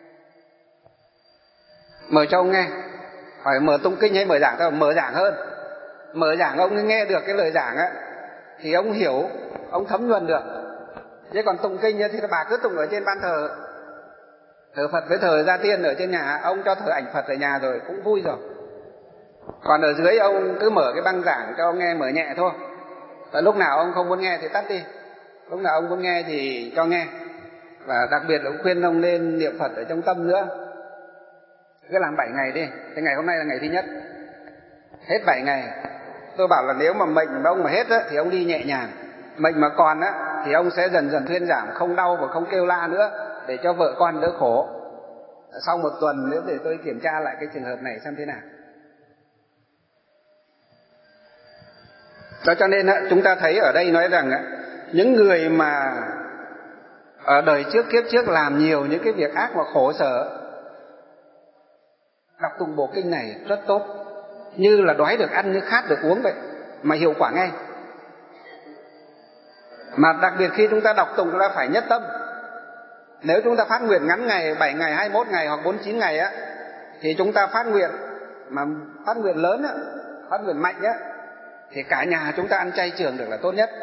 mở cho ông nghe. Hỏi mở tụng kinh hay mở giảng? Tao mở giảng hơn. Mở giảng ông nghe được cái lời giảng á thì ông hiểu, ông thấm nhuần được. Chứ còn tụng kinh thì bà cứ tụng ở trên ban thờ, thờ Phật với thờ gia tiên ở trên nhà, ông cho thờ ảnh Phật ở nhà rồi cũng vui rồi. Còn ở dưới ông cứ mở cái băng giảng cho ông nghe, mở nhẹ thôi. Và lúc nào ông không muốn nghe thì tắt đi, lúc nào ông muốn nghe thì cho nghe. Và đặc biệt là ông khuyên ông nên niệm Phật ở trong tâm nữa. Cứ làm bảy ngày đi. Thế ngày hôm nay là ngày thứ nhất, hết bảy ngày. Tôi bảo là nếu mà mệnh mà ông mà hết á, thì ông đi nhẹ nhàng. Mệnh mà còn á, thì ông sẽ dần dần thuyên giảm, không đau và không kêu la nữa, để cho vợ con đỡ khổ. Sau một tuần nữa để tôi kiểm tra lại cái trường hợp này xem thế nào. Đó, cho nên á, chúng ta thấy ở đây nói rằng á, những người mà ở đời trước kiếp trước làm nhiều những cái việc ác và khổ sở, đọc tụng bộ kinh này rất tốt, như là đói được ăn, như khát được uống vậy, mà hiệu quả ngay. Mà đặc biệt khi chúng ta đọc tụng chúng ta phải nhất tâm. Nếu chúng ta phát nguyện ngắn ngày, bảy ngày, hai mươi mốt ngày hoặc bốn mươi chín ngày á, thì chúng ta phát nguyện mà phát nguyện lớn á, phát nguyện mạnh á, thì cả nhà chúng ta ăn chay trường được là tốt nhất.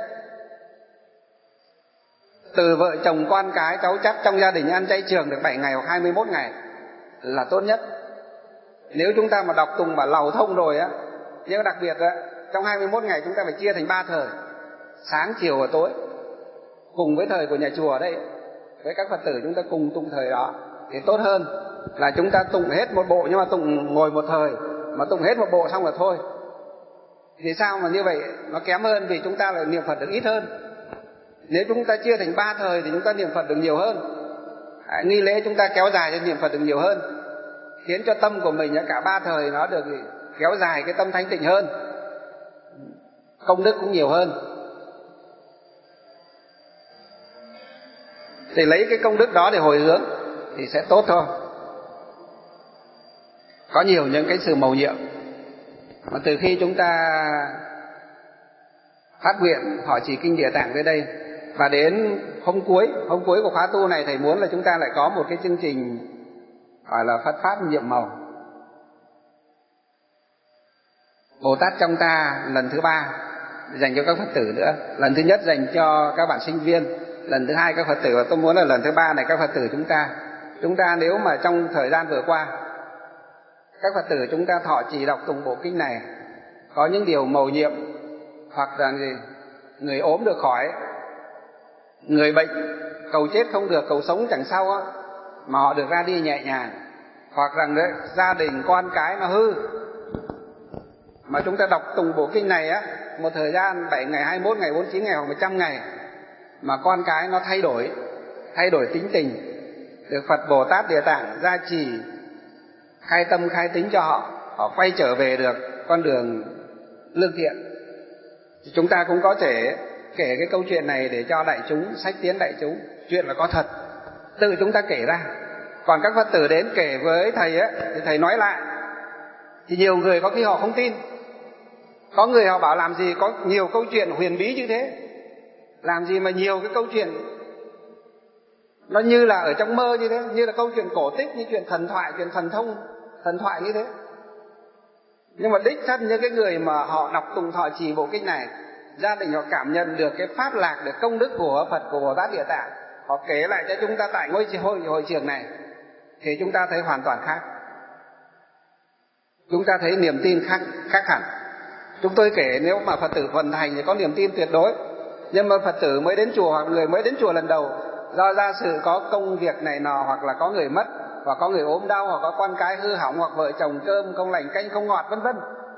Từ vợ chồng con cái cháu chắt trong gia đình ăn chay trường được bảy ngày hoặc hai mươi mốt ngày là tốt nhất. Nếu chúng ta mà đọc tùng mà lầu thông rồi á, nhưng đặc biệt á, trong hai mươi mốt ngày chúng ta phải chia thành ba thời, sáng chiều và tối, cùng với thời của nhà chùa ở đây, với các Phật tử chúng ta cùng tụng thời đó thì tốt hơn là chúng ta tụng hết một bộ nhưng mà tụng ngồi một thời, mà tụng hết một bộ xong là thôi. Thì sao mà như vậy nó kém hơn, vì chúng ta lại niệm Phật được ít hơn. Nếu chúng ta chia thành ba thời thì chúng ta niệm Phật được nhiều hơn. À, nghi lễ chúng ta kéo dài thì niệm Phật được nhiều hơn, khiến cho tâm của mình cả ba thời nó được kéo dài, cái tâm thanh tịnh hơn, công đức cũng nhiều hơn. Thì lấy cái công đức đó để hồi hướng thì sẽ tốt thôi. Có nhiều những cái sự mầu nhiệm mà từ khi chúng ta phát nguyện họ trì kinh Địa Tạng tới đây, và đến hôm cuối hôm cuối của khóa tu này, thầy muốn là chúng ta lại có một cái chương trình gọi là Phật pháp nhiệm màu. Bồ Tát trong ta lần thứ ba dành cho các Phật tử nữa, lần thứ nhất dành cho các bạn sinh viên, lần thứ hai các Phật tử, và tôi muốn là lần thứ ba này các Phật tử chúng ta chúng ta nếu mà trong thời gian vừa qua các Phật tử chúng ta thọ trì đọc tụng bộ kinh này, có những điều mầu nhiệm, hoặc là gì người ốm được khỏi, người bệnh cầu chết không được, cầu sống chẳng sao á, mà họ được ra đi nhẹ nhàng, hoặc rằng đấy gia đình con cái nó hư, mà chúng ta đọc tụng bộ kinh này á, một thời gian bảy ngày, hai mươi mốt ngày, bốn mươi chín ngày hoặc một trăm ngày, mà con cái nó thay đổi, thay đổi tính tình, được Phật Bồ Tát Địa Tạng gia trì, khai tâm khai tính cho họ, họ quay trở về được con đường lương thiện. Thì chúng ta cũng có thể kể cái câu chuyện này để cho đại chúng, sách tiến đại chúng, chuyện là có thật, tự chúng ta kể ra. Còn các Phật tử đến kể với thầy ấy, thì thầy nói lại, thì nhiều người có khi họ không tin. Có người họ bảo làm gì có nhiều câu chuyện huyền bí như thế, làm gì mà nhiều cái câu chuyện nó như là ở trong mơ như thế, như là câu chuyện cổ tích, như chuyện thần thoại, chuyện thần thông, thần thoại như thế. Nhưng mà đích thân những cái người mà họ đọc tụng thọ trì bộ kinh này, gia đình họ cảm nhận được cái pháp lạc, được công đức của Phật, của Bồ Tát Địa Tạng, họ kể lại cho chúng ta tại ngôi hội, hội trường này, thì chúng ta thấy hoàn toàn khác. Chúng ta thấy niềm tin khác, khác hẳn. Chúng tôi kể nếu mà Phật tử thuần thành thì có niềm tin tuyệt đối, nhưng mà Phật tử mới đến chùa hoặc người mới đến chùa lần đầu, do ra sự có công việc này nọ, hoặc là có người mất, hoặc có người ốm đau, hoặc có con cái hư hỏng, hoặc vợ chồng cơm không lành canh không ngọt, vân vân.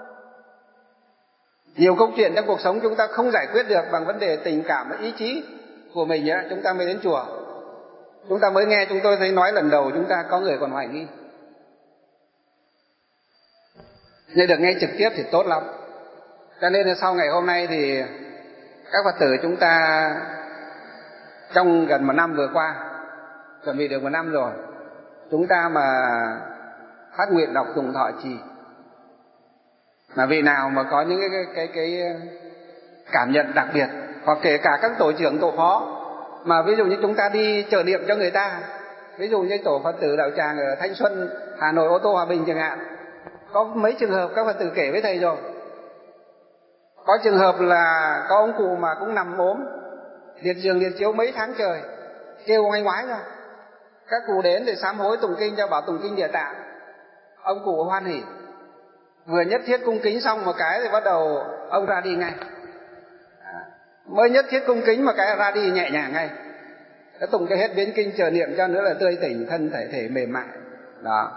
Nhiều câu chuyện trong cuộc sống chúng ta không giải quyết được bằng vấn đề tình cảm và ý chí của mình ấy, chúng ta mới đến chùa. Chúng ta mới nghe chúng tôi thấy nói lần đầu, chúng ta có người còn hoài nghi. Nhưng được nghe trực tiếp thì tốt lắm. Cho nên là sau ngày hôm nay thì các Phật tử chúng ta trong gần một năm vừa qua, chuẩn bị được một năm rồi, chúng ta mà phát nguyện đọc tụng thọ trì, mà vị nào mà có những cái, cái, cái, cái cảm nhận đặc biệt, hoặc kể cả các tổ trưởng tổ phó, mà ví dụ như chúng ta đi trợ niệm cho người ta, ví dụ như tổ Phật tử Đạo Tràng ở Thanh Xuân, Hà Nội, ô tô Hòa Bình chẳng hạn, có mấy trường hợp các Phật tử kể với thầy rồi. Có trường hợp là có ông cụ mà cũng nằm ốm, liệt giường liệt chiếu mấy tháng trời, kêu ngoái ngoái ra. Các cụ đến để sám hối tụng kinh cho, bảo tụng kinh Địa Tạng. Ông cụ hoan hỉ, vừa nhất thiết cung kính xong một cái thì bắt đầu ông ra đi ngay. À, mới nhất thiết cung kính mà cái ra đi nhẹ nhàng ngay. Cái tụng cái hết biến kinh chờ niệm cho nữa là tươi tỉnh, thân thể thể mềm mại. Đó.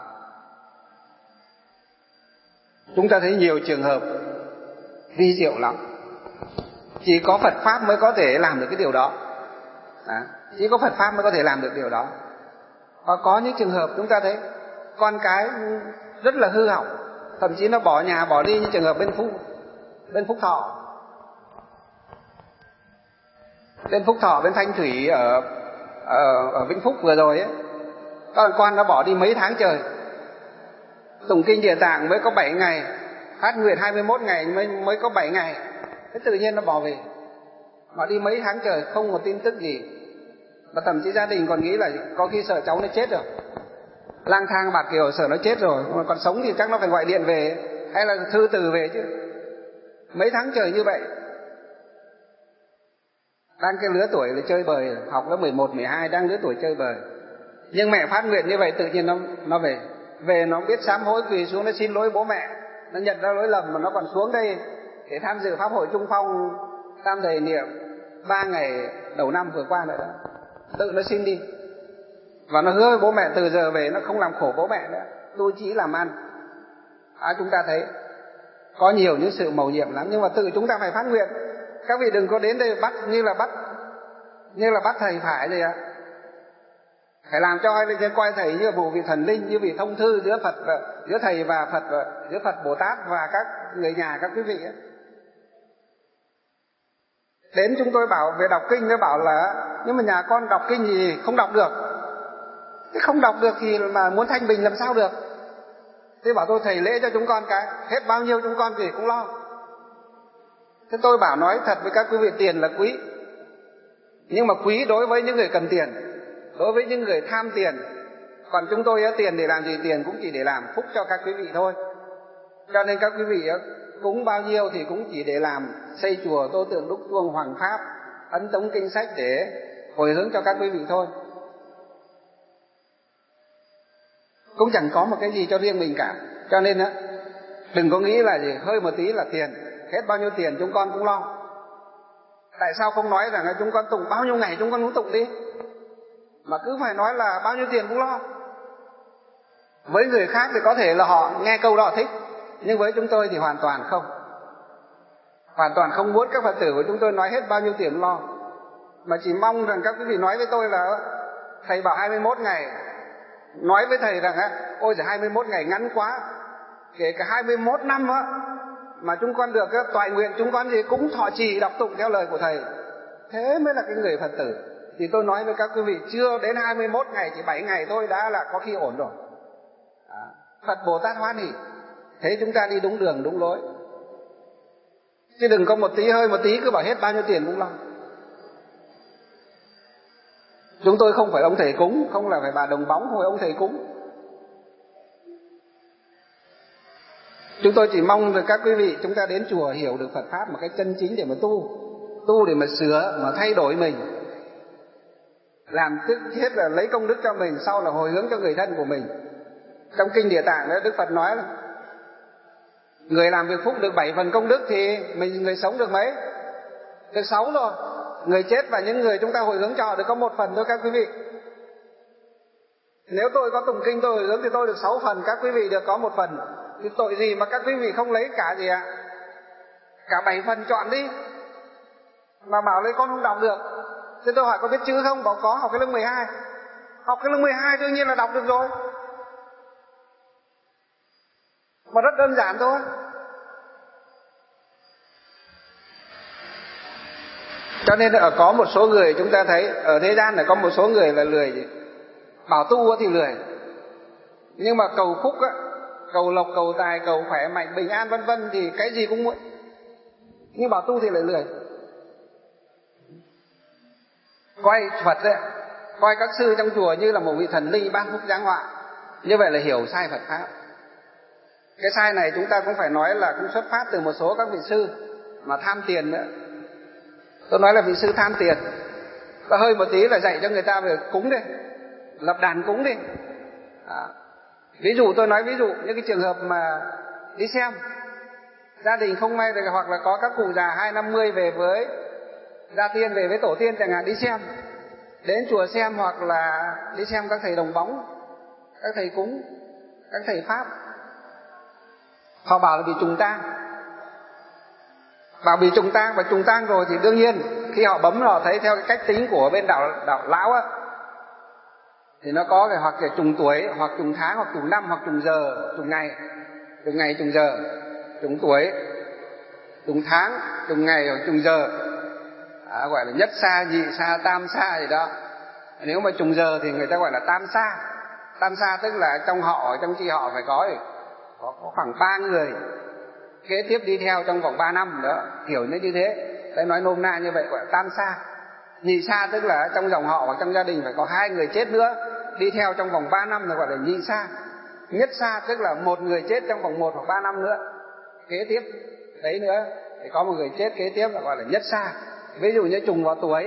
Chúng ta thấy nhiều trường hợp vi diệu lắm. Chỉ có Phật Pháp mới có thể làm được cái điều đó. Đó. Chỉ có Phật Pháp mới có thể làm được điều đó. Và có những trường hợp chúng ta thấy con cái rất là hư hỏng, thậm chí nó bỏ nhà bỏ đi, như trường hợp bên Phúc bên Phúc Thọ, bên Phúc Thọ bên Thanh Thủy ở ở, ở Vĩnh Phúc vừa rồi ấy, con con nó bỏ đi mấy tháng trời, tụng kinh Địa Tạng mới có bảy ngày, phát nguyện hai mươi mốt ngày mới mới có bảy ngày, thế tự nhiên nó bỏ về, mà đi mấy tháng trời không một tin tức gì, và thậm chí gia đình còn nghĩ là có khi sợ cháu nó chết rồi. lang thang bạt kiều sợ nó chết rồi, mà còn sống thì chắc nó phải gọi điện về hay là thư từ về chứ. Mấy tháng trời như vậy, đang cái lứa tuổi là chơi bời, học lớp mười một, mười hai, đang lứa tuổi chơi bời. Nhưng mẹ phát nguyện như vậy tự nhiên nó nó về, về nó biết sám hối, quỳ xuống nó xin lỗi bố mẹ, nó nhận ra lỗi lầm mà nó còn xuống đây để tham dự pháp hội Trung Phong tam thầy niệm ba ngày đầu năm vừa qua nữa đó. Tự nó xin đi và nó hứa với bố mẹ từ giờ về nó không làm khổ bố mẹ nữa, tu chỉ làm ăn. À, chúng ta thấy có nhiều những sự mầu nhiệm lắm, nhưng mà tự chúng ta phải phát nguyện. Các vị đừng có đến đây bắt như là bắt như là bắt thầy phải gì ạ. Phải làm cho ai lên coi thầy như một vị thần linh, như vị thông thư giữa Phật và, giữa thầy và Phật và, giữa Phật Bồ Tát và các người nhà các quý vị ấy. Đến chúng tôi bảo về đọc kinh, nó bảo là nhưng mà nhà con đọc kinh gì không đọc được. Thế không đọc được thì mà muốn thanh bình làm sao được. Thế bảo tôi thầy lễ cho chúng con cái, hết bao nhiêu chúng con thì cũng lo. Thế tôi bảo nói thật với các quý vị, tiền là quý, nhưng mà quý đối với những người cần tiền, đối với những người tham tiền. Còn chúng tôi tiền để làm gì? Tiền cũng chỉ để làm phúc cho các quý vị thôi. Cho nên các quý vị cúng bao nhiêu thì cũng chỉ để làm xây chùa, tô tượng, đúc chuông, hoàng pháp, ấn tống kinh sách để hồi hướng cho các quý vị thôi. Cũng chẳng có một cái gì cho riêng mình cả. Cho nên á, đừng có nghĩ là gì hơi một tí là tiền, hết bao nhiêu tiền chúng con cũng lo. Tại sao không nói rằng là chúng con tụng bao nhiêu ngày chúng con cũng tụng đi, mà cứ phải nói là bao nhiêu tiền cũng lo. Với người khác thì có thể là họ nghe câu đó thích, nhưng với chúng tôi thì hoàn toàn không. Hoàn toàn không muốn các Phật tử của chúng tôi nói hết bao nhiêu tiền lo, mà chỉ mong rằng các quý vị nói với tôi là thầy bảo hai mươi mốt ngày, nói với thầy rằng ôi giời hai mươi mốt ngày ngắn quá, kể cả hai mươi mốt năm á mà chúng con được toại nguyện, chúng con gì cũng thọ trì đọc tụng theo lời của thầy, thế mới là cái người Phật tử. Thì tôi nói với các quý vị, chưa đến hai mươi mốt ngày, chỉ bảy ngày thôi đã là có khi ổn rồi. À, Phật Bồ Tát hoan hỉ, thế chúng ta đi đúng đường đúng lối, chứ đừng có một tí hơi một tí cứ bảo hết bao nhiêu tiền cũng lo. Chúng tôi không phải ông thầy cúng, không là phải bà đồng bóng, không phải ông thầy cúng. Chúng tôi chỉ mong được các quý vị chúng ta đến chùa hiểu được Phật Pháp một cách chân chính để mà tu, tu để mà sửa, mà thay đổi mình. Làm trước hết là lấy công đức cho mình, sau là hồi hướng cho người thân của mình. Trong Kinh Địa Tạng đó, Đức Phật nói là người làm việc phúc được bảy phần công đức thì mình người sống được mấy? Được sáu rồi. Người chết và những người chúng ta hồi hướng cho họ được có một phần thôi các quý vị. Nếu tôi có tụng kinh tôi hồi hướng thì tôi được sáu phần, các quý vị được có một phần. Thì tội gì mà các quý vị không lấy cả gì ạ? À? Cả bảy phần chọn đi. Mà bảo lấy con không đọc được. Thế tôi hỏi có biết chữ không? Bảo có, học cái lớp mười hai. Học cái lớp mười hai đương nhiên là đọc được rồi. Mà rất đơn giản thôi. Cho nên ở có một số người chúng ta thấy ở thế gian là có một số người là lười gì? Bảo tu thì lười, nhưng mà cầu phúc á, cầu lộc, cầu tài, cầu khỏe mạnh, bình an vân vân thì cái gì cũng muốn. Nhưng bảo tu thì lại lười. Coi Phật ấy, coi các sư trong chùa như là một vị thần linh ban phúc giáng họa, như vậy là hiểu sai Phật pháp. Cái sai này chúng ta cũng phải nói là cũng xuất phát từ một số các vị sư mà tham tiền nữa. Tôi nói là vị sư tham tiền, có hơi một tí là dạy cho người ta về cúng đi, lập đàn cúng đi. À, ví dụ tôi nói ví dụ những cái trường hợp mà đi xem, gia đình không may được, hoặc là có các cụ già hai năm mươi về với gia tiên, về với tổ tiên chẳng hạn, đi xem, đến chùa xem, hoặc là đi xem các thầy đồng bóng, các thầy cúng, các thầy pháp. Họ bảo là bị trùng tang, bảo bị trùng tang, và trùng tang rồi thì đương nhiên khi họ bấm họ thấy theo cái cách tính của bên đạo đạo lão á, thì nó có cái hoặc là trùng tuổi, hoặc trùng tháng, hoặc trùng năm, hoặc trùng giờ, trùng ngày, trùng ngày, trùng giờ, trùng tuổi, trùng tháng, trùng ngày, hoặc trùng giờ. À, gọi là nhất sa, nhị sa, tam sa gì đó. Nếu mà trùng giờ thì người ta gọi là tam sa. Tam sa tức là trong họ, trong chi họ phải có có, có khoảng ba người kế tiếp đi theo trong vòng ba năm đó, hiểu như thế. Đấy, nói nôm na như vậy gọi là tam sa. Nhị sa tức là trong dòng họ hoặc trong gia đình phải có hai người chết nữa đi theo trong vòng ba năm là gọi là nhị sa. Nhất sa tức là một người chết trong vòng một hoặc ba năm nữa kế tiếp đấy nữa thì có một người chết kế tiếp là gọi là nhất sa. Ví dụ như trùng vào tuổi,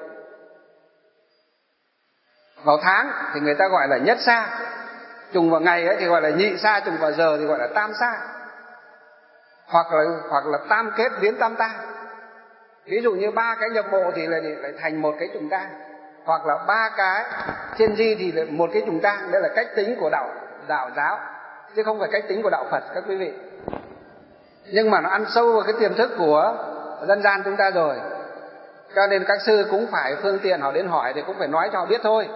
vào tháng thì người ta gọi là nhất sa, trùng vào ngày ấy thì gọi là nhị sa, trùng vào giờ thì gọi là tam sa, hoặc là hoặc là tam kết biến tam ta. Ví dụ như ba cái nhập mộ thì lại, lại thành một cái trùng tang, hoặc là ba cái thiên di thì lại một cái trùng tang. Đây là cách tính của đạo đạo giáo chứ không phải cách tính của đạo Phật các quý vị. Nhưng mà nó ăn sâu vào cái tiềm thức của dân gian chúng ta rồi, cho nên các sư cũng phải phương tiện họ đến hỏi thì cũng phải nói cho họ biết thôi.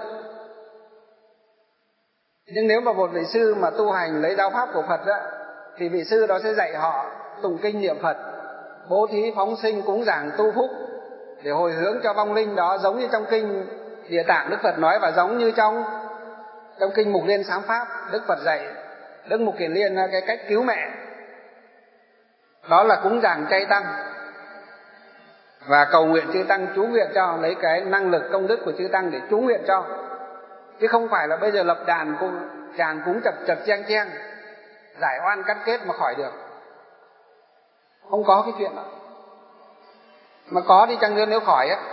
Nhưng nếu mà một vị sư mà tu hành lấy giáo pháp của Phật đó, thì vị sư đó sẽ dạy họ tụng kinh niệm Phật, bố thí phóng sinh cúng dường tu phúc để hồi hướng cho vong linh đó, giống như trong kinh Địa Tạng Đức Phật nói, và giống như trong trong kinh Mục Liên Sám Pháp Đức Phật dạy Đức Mục Kiền Liên cái cách cứu mẹ, đó là cúng dường chay tăng và cầu nguyện chư tăng chú nguyện cho, lấy cái năng lực công đức của chư tăng để chú nguyện cho, chứ không phải là bây giờ lập đàn cũng chàng cúng chập chập chen chen giải oan cắt kết mà khỏi được. Không có cái chuyện đó. Mà có đi chăng nữa nếu khỏi á,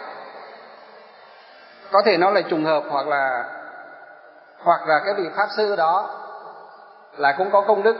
có thể nó là trùng hợp, hoặc là hoặc là cái vị pháp sư đó là cũng có công đức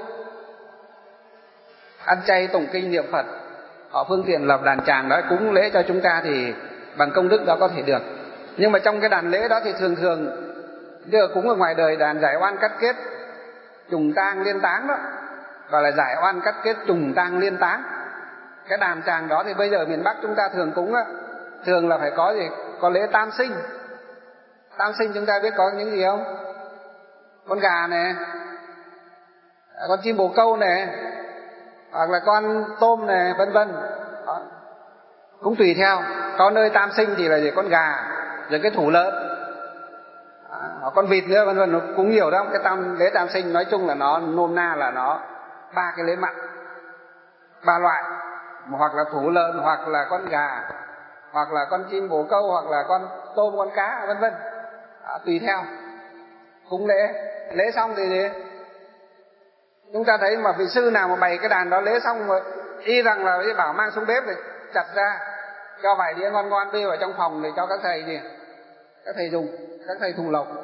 ăn chay tụng kinh niệm Phật, họ phương tiện lập đàn tràng đó cúng lễ cho chúng ta thì bằng công đức đó có thể được. Nhưng mà trong cái đàn lễ đó thì thường thường giờ cúng ở ngoài đời đàn giải oan cắt kết trùng tang liên táng đó, gọi là giải oan cắt kết trùng tang liên táng. Cái đàn tràng đó thì bây giờ miền Bắc chúng ta thường cúng á, thường là phải có gì, có lễ tam sinh. Tam sinh chúng ta biết có những gì không? Con gà này, con chim bồ câu này, hoặc là con tôm này, vân vân. Cũng tùy theo, có nơi tam sinh thì là gì, con gà, rồi cái thủ lợn, à, con vịt nữa, vân vân. Nó cũng nhiều đó. Cái tam lễ tam sinh nói chung là nó nôm na là nó ba cái lễ mặn, ba loại, hoặc là thủ lợn, hoặc là con gà, hoặc là con chim bồ câu, hoặc là con tôm, con cá, vân vân. À, tùy theo. Cúng lễ, lễ xong thì gì? Chúng ta thấy mà vị sư nào mà bày cái đàn đó lễ xong rồi y rằng là bảo mang xuống bếp để chặt ra, cho vài đĩa ngon ngon bê vào trong phòng để cho các thầy gì, các thầy dùng, các thầy thù lộc.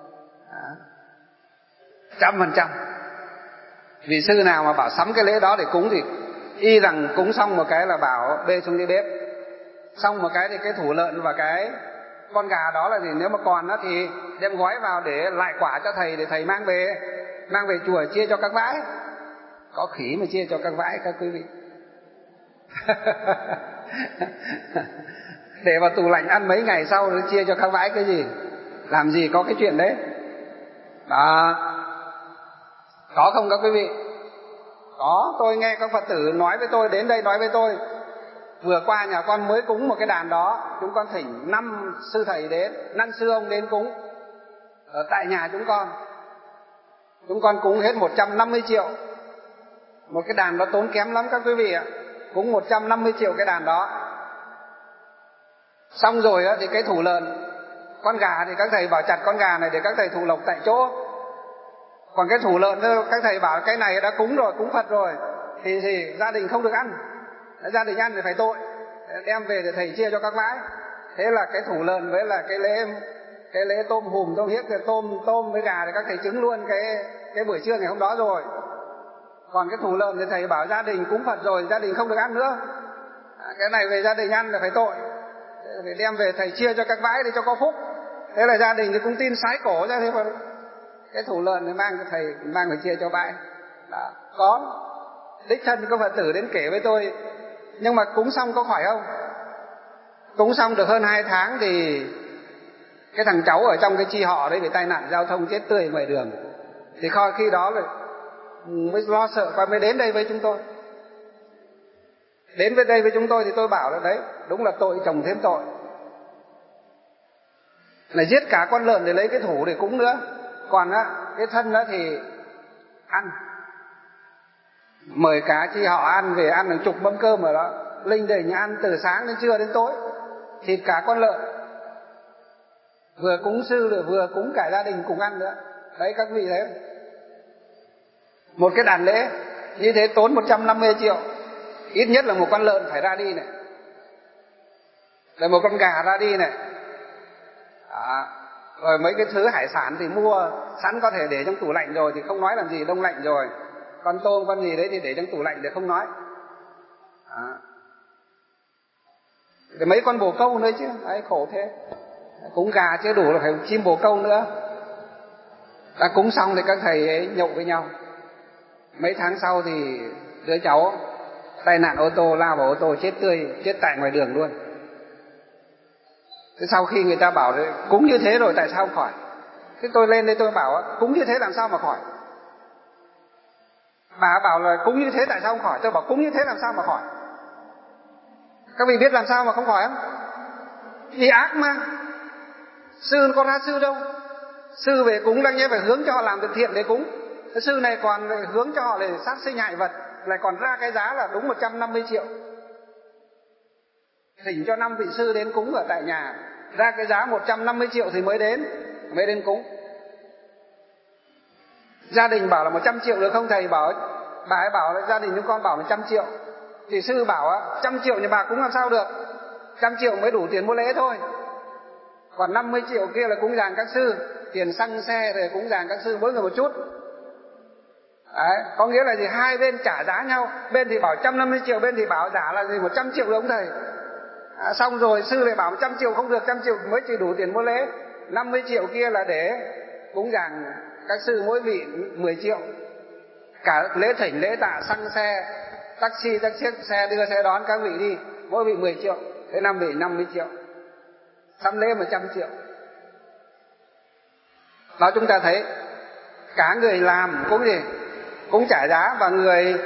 Trăm phần trăm. Vị sư nào mà bảo sắm cái lễ đó để cúng thì y rằng cúng xong một cái là bảo bê xuống đi bếp, xong một cái thì cái thủ lợn và cái con gà đó là gì, nếu mà còn đó thì đem gói vào để lại quả cho thầy, để thầy mang về mang về chùa chia cho các vãi. Có khỉ mà chia cho các vãi các quý vị. Để vào tủ lạnh ăn mấy ngày sau rồi chia cho các vãi cái gì, làm gì có cái chuyện đấy đó. Có không các quý vị? Có. Tôi nghe các Phật tử nói với tôi, đến đây nói với tôi, vừa qua nhà con mới cúng một cái đàn đó, chúng con thỉnh năm sư thầy đến, năm sư ông đến cúng ở tại nhà chúng con. Chúng con cúng hết một trăm năm mươi triệu. Một cái đàn đó tốn kém lắm các quý vị ạ. Cúng một trăm năm mươi triệu cái đàn đó. Xong rồi đó, thì cái thủ lợn, con gà thì các thầy bảo chặt con gà này để các thầy thù lộc tại chỗ. Còn cái thủ lợn các thầy bảo cái này đã cúng rồi, cúng Phật rồi, thì, thì gia đình không được ăn. Gia đình ăn thì phải tội, đem về để thầy chia cho các vãi. Thế là cái thủ lợn với là cái lễ cái lễ tôm hùm, tôm hiếc, tôm tôm với gà thì các thầy trứng luôn cái cái buổi trưa ngày hôm đó rồi. Còn cái thủ lợn thì thầy bảo gia đình cúng Phật rồi, gia đình không được ăn nữa. À, cái này về gia đình ăn là phải tội, để đem về thầy chia cho các vãi để cho có phúc. Thế là gia đình thì cũng tin sái cổ ra, thế mà cái thủ lợn thì mang cho thầy, mang về chia cho vãi. Đó, có đích thân có Phật tử đến kể với tôi. Nhưng mà cúng xong có khỏi không? Cúng xong được hơn hai tháng thì cái thằng cháu ở trong cái chi họ đấy bị tai nạn giao thông chết tươi ngoài đường. Thì khỏi khi đó là mới lo sợ và mới đến đây với chúng tôi. Đến với đây với chúng tôi thì tôi bảo là đấy, đúng là tội chồng thêm tội. Là giết cả con lợn để lấy cái thủ để cúng nữa. Còn á, cái thân đó thì ăn. Mời cả chi họ ăn, về ăn hàng chục mâm cơm ở đó, linh đình ăn từ sáng đến trưa đến tối, thịt cả con lợn. vừa cúng sư rồi vừa cúng cả gia đình cùng ăn nữa. Đấy các vị thấy không? Một cái đàn lễ như thế tốn một trăm năm mươi triệu, ít nhất là một con lợn phải ra đi này, rồi một con gà ra đi này. Đó. Rồi mấy cái thứ hải sản thì mua sẵn có thể để trong tủ lạnh rồi thì không nói làm gì, đông lạnh rồi. Con tôm con gì đấy thì để trong tủ lạnh để không nói. Đó. Rồi mấy con bồ câu nữa chứ, đấy khổ thế. Cúng gà chưa đủ là phải chim bồ câu nữa. Đã cúng xong thì các thầy ấy nhậu với nhau. Mấy tháng sau thì đứa cháu tai nạn ô tô, lao vào ô tô chết tươi, chết tại ngoài đường luôn. Thế sau khi người ta bảo cúng như thế rồi tại sao không khỏi? Thế tôi lên đây tôi bảo cúng như thế làm sao mà khỏi? Bà bảo là cúng như thế tại sao không khỏi? Tôi bảo cúng như thế làm sao mà khỏi? Các vị biết làm sao mà không khỏi không? Vì ác mà. Sư có ra sư đâu. Sư về cúng đương nhiên phải hướng cho họ làm từ thiện để cúng. Cái sư này còn hướng cho họ để sát sinh hại vật, lại còn ra cái giá là đúng một trăm năm mươi triệu. Thỉnh cho năm vị sư đến cúng ở tại nhà, ra cái giá một trăm năm mươi triệu thì mới đến, mới đến cúng. Gia đình bảo là một trăm triệu được không thầy? Bảo, bà ấy bảo là gia đình chúng con bảo một trăm triệu. Thì sư bảo một trăm triệu nhà bà cúng làm sao được, một trăm triệu mới đủ tiền mua lễ thôi. Còn năm mươi triệu kia là cúng dường các sư, tiền xăng xe rồi cúng dường các sư mỗi người một chút. Đấy, có nghĩa là gì? Hai bên trả giá nhau, bên thì bảo một trăm năm mươi triệu, bên thì bảo giả là gì một trăm triệu được ông thầy. À, xong rồi sư lại bảo một trăm triệu không được, một trăm triệu mới chỉ đủ tiền mua lễ, năm mươi triệu kia là để cúng dường các sư mỗi vị mười triệu. Cả lễ thỉnh, lễ tạ, xăng xe, taxi, các chiếc xe đưa xe đón các vị đi, mỗi vị mười triệu, thế năm vị năm mươi triệu. Sắm lễ một trăm triệu. Đó, chúng ta thấy cả người làm cũng gì cũng trả giá, và người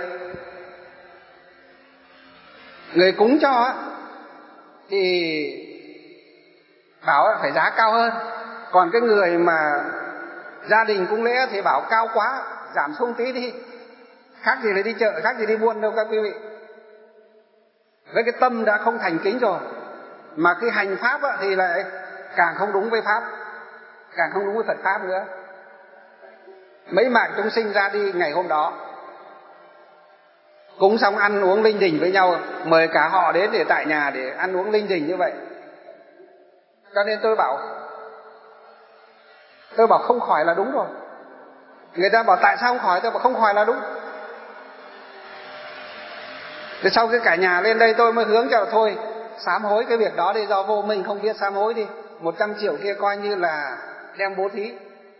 người cúng cho thì bảo phải giá cao hơn. Còn cái người mà gia đình cúng lễ thì bảo cao quá, giảm xuống tí đi. Khác gì là đi chợ, khác gì đi buôn đâu các quý vị. Với cái tâm đã không thành kính rồi, mà cái hành pháp thì lại càng không đúng với pháp, càng không đúng với Phật pháp nữa. Mấy mạng chúng sinh ra đi ngày hôm đó, cúng xong ăn uống linh đình với nhau, mời cả họ đến để tại nhà để ăn uống linh đình như vậy. Cho nên tôi bảo Tôi bảo không khỏi là đúng rồi. Người ta bảo tại sao không khỏi, tôi bảo không khỏi là đúng. Thế sau cái cả nhà lên đây tôi mới hướng cho thôi sám hối cái việc đó đi, do vô minh không biết sám hối đi. Một trăm triệu kia coi như là đem bố thí,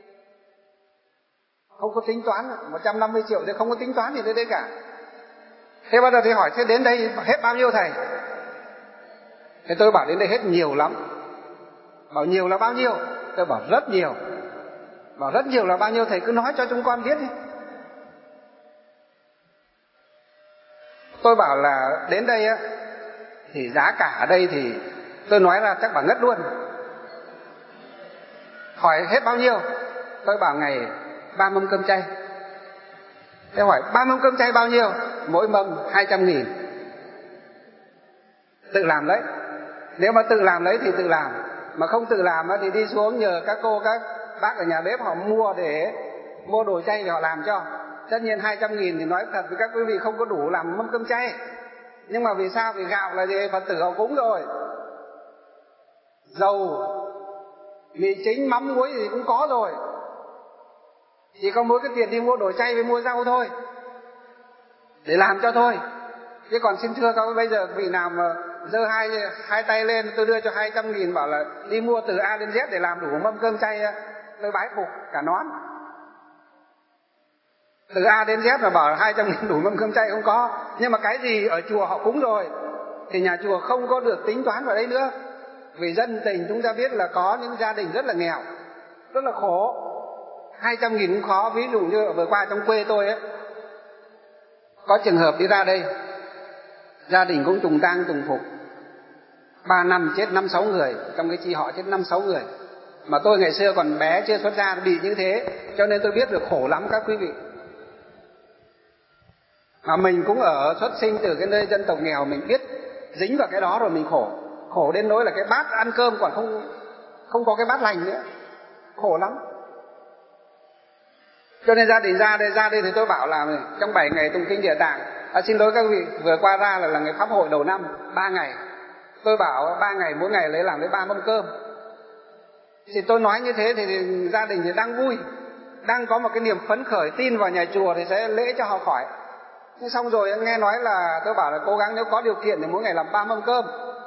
không có tính toán. Một trăm năm mươi triệu thì không có tính toán gì tới đấy cả. Thế bắt đầu thì hỏi thế đến đây hết bao nhiêu thầy? Thế tôi bảo đến đây hết nhiều lắm. Bảo nhiều là bao nhiêu? Tôi bảo rất nhiều. Bảo rất nhiều là bao nhiêu thầy cứ nói cho chúng con biết đi. Tôi bảo là đến đây á thì giá cả ở đây thì tôi nói ra chắc bà ngất luôn. Hỏi hết bao nhiêu? Tôi bảo ngày ba mâm cơm chay. Thế hỏi ba mâm cơm chay bao nhiêu? Mỗi mâm hai trăm nghìn. Tự làm lấy. Nếu mà tự làm lấy thì tự làm, mà không tự làm thì đi xuống nhờ các cô các bác ở nhà bếp họ mua để mua đồ chay để họ làm cho. Tất nhiên hai trăm nghìn thì nói thật với các quý vị không có đủ làm mâm cơm chay. Nhưng mà vì sao? Vì gạo là gì? Phật tử họ cúng rồi. Dầu, mì chính, mắm muối thì cũng có rồi. Chỉ có mỗi cái tiền đi mua đồ chay với mua rau thôi, để làm cho thôi. Chứ còn xin thưa các bây giờ vị nào mà giơ hai hai tay lên tôi đưa cho hai trăm nghìn bảo là đi mua từ A đến Z để làm đủ mâm cơm chay, tôi bái phục cả nón. Từ A đến Z mà bảo hai trăm nghìn đủ mâm cơm chay không có. Nhưng mà cái gì ở chùa họ cúng rồi thì nhà chùa không có được tính toán vào đấy nữa. Vì dân tình chúng ta biết là có những gia đình rất là nghèo, rất là khổ, hai trăm nghìn cũng khó. Ví dụ như vừa qua trong quê tôi ấy, có trường hợp đi ra đây, gia đình cũng trùng tang trùng phục, ba năm chết năm sáu người, trong cái chi họ chết năm sáu người. Mà tôi ngày xưa còn bé chưa xuất gia bị như thế, cho nên tôi biết được khổ lắm các quý vị. Mà mình cũng ở xuất sinh từ cái nơi dân tộc nghèo, mình biết dính vào cái đó rồi mình khổ. Khổ đến nỗi là cái bát ăn cơm còn không không có cái bát lành nữa, khổ lắm. Cho nên gia đình ra đây, ra đây thì tôi bảo là trong bảy ngày tụng kinh Địa Tạng, à, xin lỗi các vị, vừa qua ra là là ngày pháp hội đầu năm, ba ngày. Tôi bảo ba ngày, mỗi ngày lấy làm lấy ba mâm cơm. Thì tôi nói như thế thì, thì gia đình thì đang vui, đang có một cái niềm phấn khởi, tin vào nhà chùa thì sẽ lễ cho họ khỏi. Thế xong rồi nghe nói là tôi bảo là cố gắng nếu có điều kiện thì mỗi ngày làm ba mâm cơm.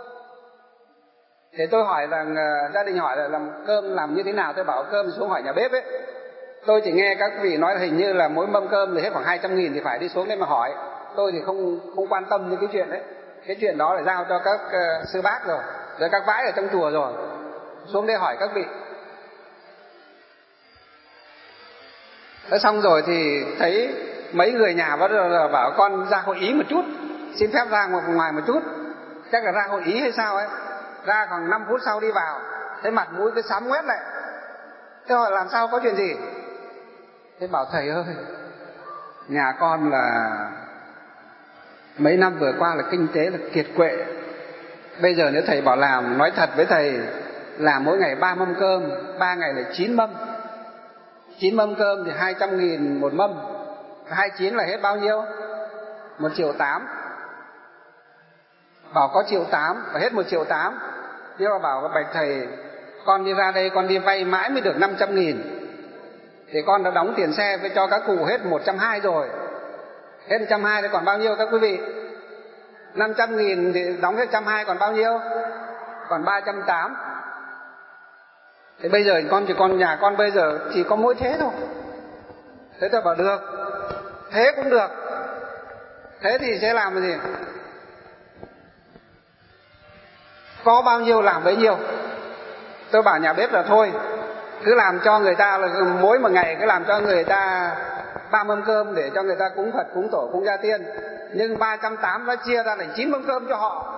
Thì tôi hỏi rằng uh, gia đình hỏi là làm cơm làm như thế nào, tôi bảo cơm xuống hỏi nhà bếp ấy. Tôi chỉ nghe các vị nói là hình như là mỗi mâm cơm thì hết khoảng hai trăm nghìn thì phải đi xuống đây mà hỏi. Tôi thì không không quan tâm đến cái chuyện đấy. Cái chuyện đó là giao cho các uh, sư bác rồi, rồi các vãi ở trong chùa rồi. Xuống đây hỏi các vị. Thế xong rồi thì thấy mấy người nhà bắt đầu là bảo con ra hội ý một chút, xin phép ra ngoài một chút. Chắc là ra hội ý hay sao ấy. Ra khoảng năm phút sau đi vào, thấy mặt mũi cái xám ngoét lại. Thế hỏi làm sao, có chuyện gì? Thế bảo thầy ơi, nhà con là mấy năm vừa qua là kinh tế là kiệt quệ. Bây giờ nếu thầy bảo làm, nói thật với thầy, làm mỗi ngày ba mâm cơm, ba ngày là chín mâm. Chín mâm cơm thì hai trăm nghìn một mâm, hai chín là hết bao nhiêu? Một triệu tám. Bảo có triệu tám, và hết một triệu tám. Nhưng mà bảo bạch thầy, con đi ra đây con đi vay mãi mới được năm trăm nghìn. Thì con đã đóng tiền xe với cho các cụ hết một trăm hai mươi rồi. Hết một trăm hai mươi thì còn bao nhiêu các quý vị? năm trăm nghìn thì đóng hết một trăm hai mươi còn bao nhiêu? Còn ba trăm tám mươi. Thế bây giờ con chỉ con nhà con bây giờ chỉ có mỗi thế thôi. Thế tôi bảo được, thế cũng được. Thế thì sẽ làm cái gì? Có bao nhiêu làm bấy nhiêu. Tôi bảo nhà bếp là thôi, cứ làm cho người ta là mỗi một ngày cứ làm cho người ta ba mâm cơm để cho người ta cúng Phật, cúng Tổ, cúng Gia Tiên. Nhưng ba trăm tám mươi nó chia ra thành chín mâm cơm cho họ.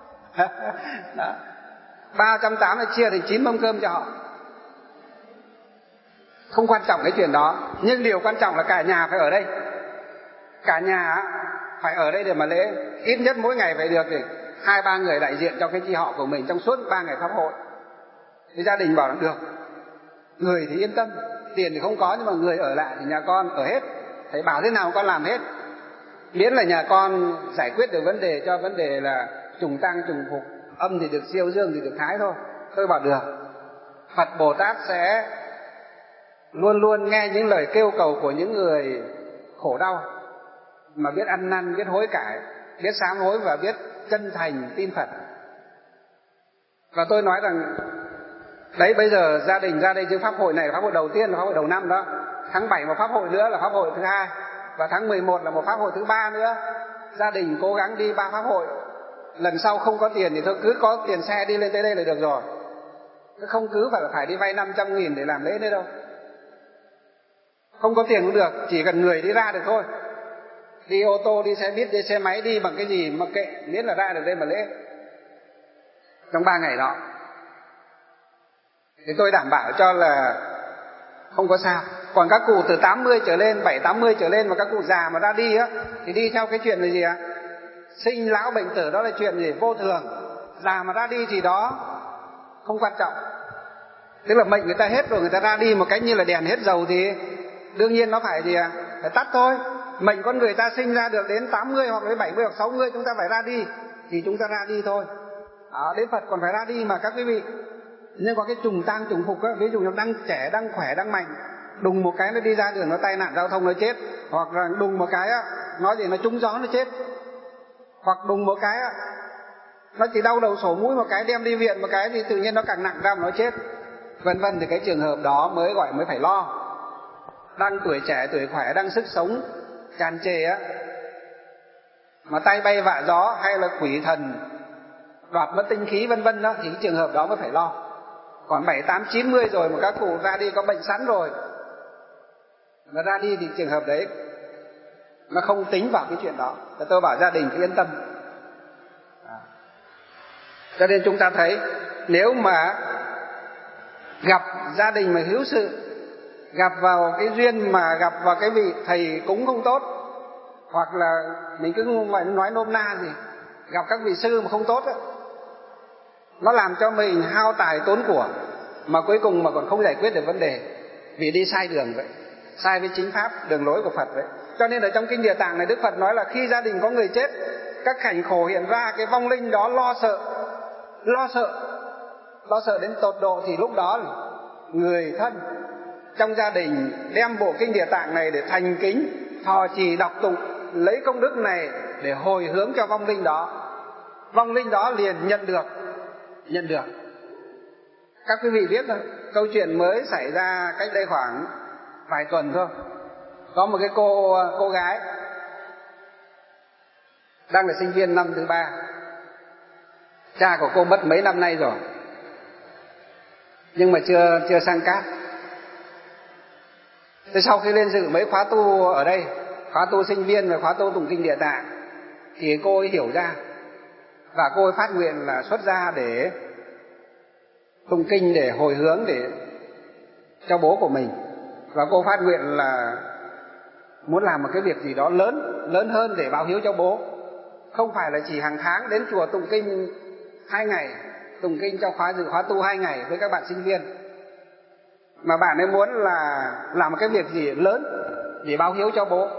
ba trăm tám mươi nó chia thành chín mâm cơm cho họ. Không quan trọng cái chuyện đó, nhưng điều quan trọng là cả nhà phải ở đây. Cả nhà phải ở đây để mà lễ. Ít nhất mỗi ngày phải được thì hai ba người đại diện cho cái chi họ của mình trong suốt ba ngày pháp hội. Thì gia đình bảo là được, người thì yên tâm, tiền thì không có nhưng mà người ở lại thì nhà con ở hết. Thầy bảo thế nào con làm hết, miễn là nhà con giải quyết được vấn đề, cho vấn đề là trùng tăng trùng phục, âm thì được siêu, dương thì được thái thôi. Tôi bảo được. Phật Bồ Tát sẽ luôn luôn nghe những lời kêu cầu của những người khổ đau, mà biết ăn năn, biết hối cải, biết sám hối và biết chân thành tin Phật. Và tôi nói rằng đấy, bây giờ gia đình ra đây chứ pháp hội này là pháp hội đầu tiên, là pháp hội đầu năm đó. Tháng bảy một pháp hội nữa là pháp hội thứ hai, và tháng mười một là một pháp hội thứ ba nữa. Gia đình cố gắng đi ba pháp hội. Lần sau không có tiền thì thôi cứ có tiền xe đi lên tới đây là được rồi. Không cứ phải là phải đi vay năm trăm nghìn để làm lễ đấy đâu. Không có tiền cũng được, chỉ cần người đi ra được thôi. Đi ô tô, đi xe buýt, đi xe máy, đi bằng cái gì mà kệ, miễn là ra được đây mà lễ. Trong ba ngày đó thì tôi đảm bảo cho là không có sao. Còn các cụ từ tám mươi trở lên, bảy tám mươi trở lên mà các cụ già mà ra đi á, thì đi theo cái chuyện là gì ạ? Sinh lão bệnh tử, đó là chuyện gì? Vô thường. Già mà ra đi thì đó không quan trọng. Tức là mệnh người ta hết rồi, người ta ra đi một cách như là đèn hết dầu thì đương nhiên nó phải gì ạ? Phải tắt thôi. Mệnh con người ta sinh ra được đến tám mươi hoặc đến bảy mươi hoặc sáu mươi chúng ta phải ra đi, thì chúng ta ra đi thôi. Đó, đến Phật còn phải ra đi mà các quý vị. Nhưng có cái trùng tang trùng phục á, ví dụ như đang trẻ, đang khỏe, đang mạnh, đùng một cái nó đi ra đường nó tai nạn giao thông nó chết, hoặc là đùng một cái á, nói gì nó trúng gió nó chết, hoặc đùng một cái á, nó chỉ đau đầu sổ mũi một cái đem đi viện một cái thì tự nhiên nó càng nặng ra mà nó chết, vân vân. Thì cái trường hợp đó mới gọi mới phải lo. Đang tuổi trẻ, tuổi khỏe, đang sức sống tràn trề á, mà tay bay vạ gió hay là quỷ thần đoạt mất tinh khí vân vân đó, thì cái trường hợp đó mới phải lo. Còn bảy tám chín mươi rồi mà các cụ ra đi có bệnh sẵn rồi mà ra đi thì trường hợp đấy nó không tính vào cái chuyện đó. Và tôi bảo gia đình cứ yên tâm. À. Cho nên chúng ta thấy nếu mà gặp gia đình mà hữu sự, gặp vào cái duyên mà gặp vào cái vị thầy cúng không tốt, hoặc là mình cứ nói nôm na gì, gặp các vị sư mà không tốt ấy, nó làm cho mình hao tài tốn của, mà cuối cùng mà còn không giải quyết được vấn đề, vì đi sai đường vậy, sai với chính pháp đường lối của Phật vậy. Cho nên ở trong kinh Địa Tạng này Đức Phật nói là khi gia đình có người chết, các cảnh khổ hiện ra, cái vong linh đó lo sợ, lo sợ, lo sợ đến tột độ, thì lúc đó người thân trong gia đình đem bộ kinh Địa Tạng này để thành kính, thọ trì đọc tụng, lấy công đức này để hồi hướng cho vong linh đó. Vong linh đó liền nhận được, nhận được. Các quý vị biết thôi, câu chuyện mới xảy ra cách đây khoảng vài tuần thôi. Có một cái cô cô gái đang là sinh viên năm thứ ba, cha của cô mất mấy năm nay rồi, nhưng mà chưa chưa sang cát. Thế sau khi lên dự mấy khóa tu ở đây, khóa tu sinh viên và khóa tu tụng kinh Địa Tạng, thì cô ấy hiểu ra và cô ấy phát nguyện là xuất gia để tụng kinh, để hồi hướng để cho bố của mình. Và cô phát nguyện là muốn làm một cái việc gì đó lớn, lớn hơn để báo hiếu cho bố. Không phải là chỉ hàng tháng đến chùa tụng kinh hai ngày, tụng kinh cho khóa dự khóa tu hai ngày với các bạn sinh viên, mà bạn ấy muốn là làm một cái việc gì lớn để báo hiếu cho bố.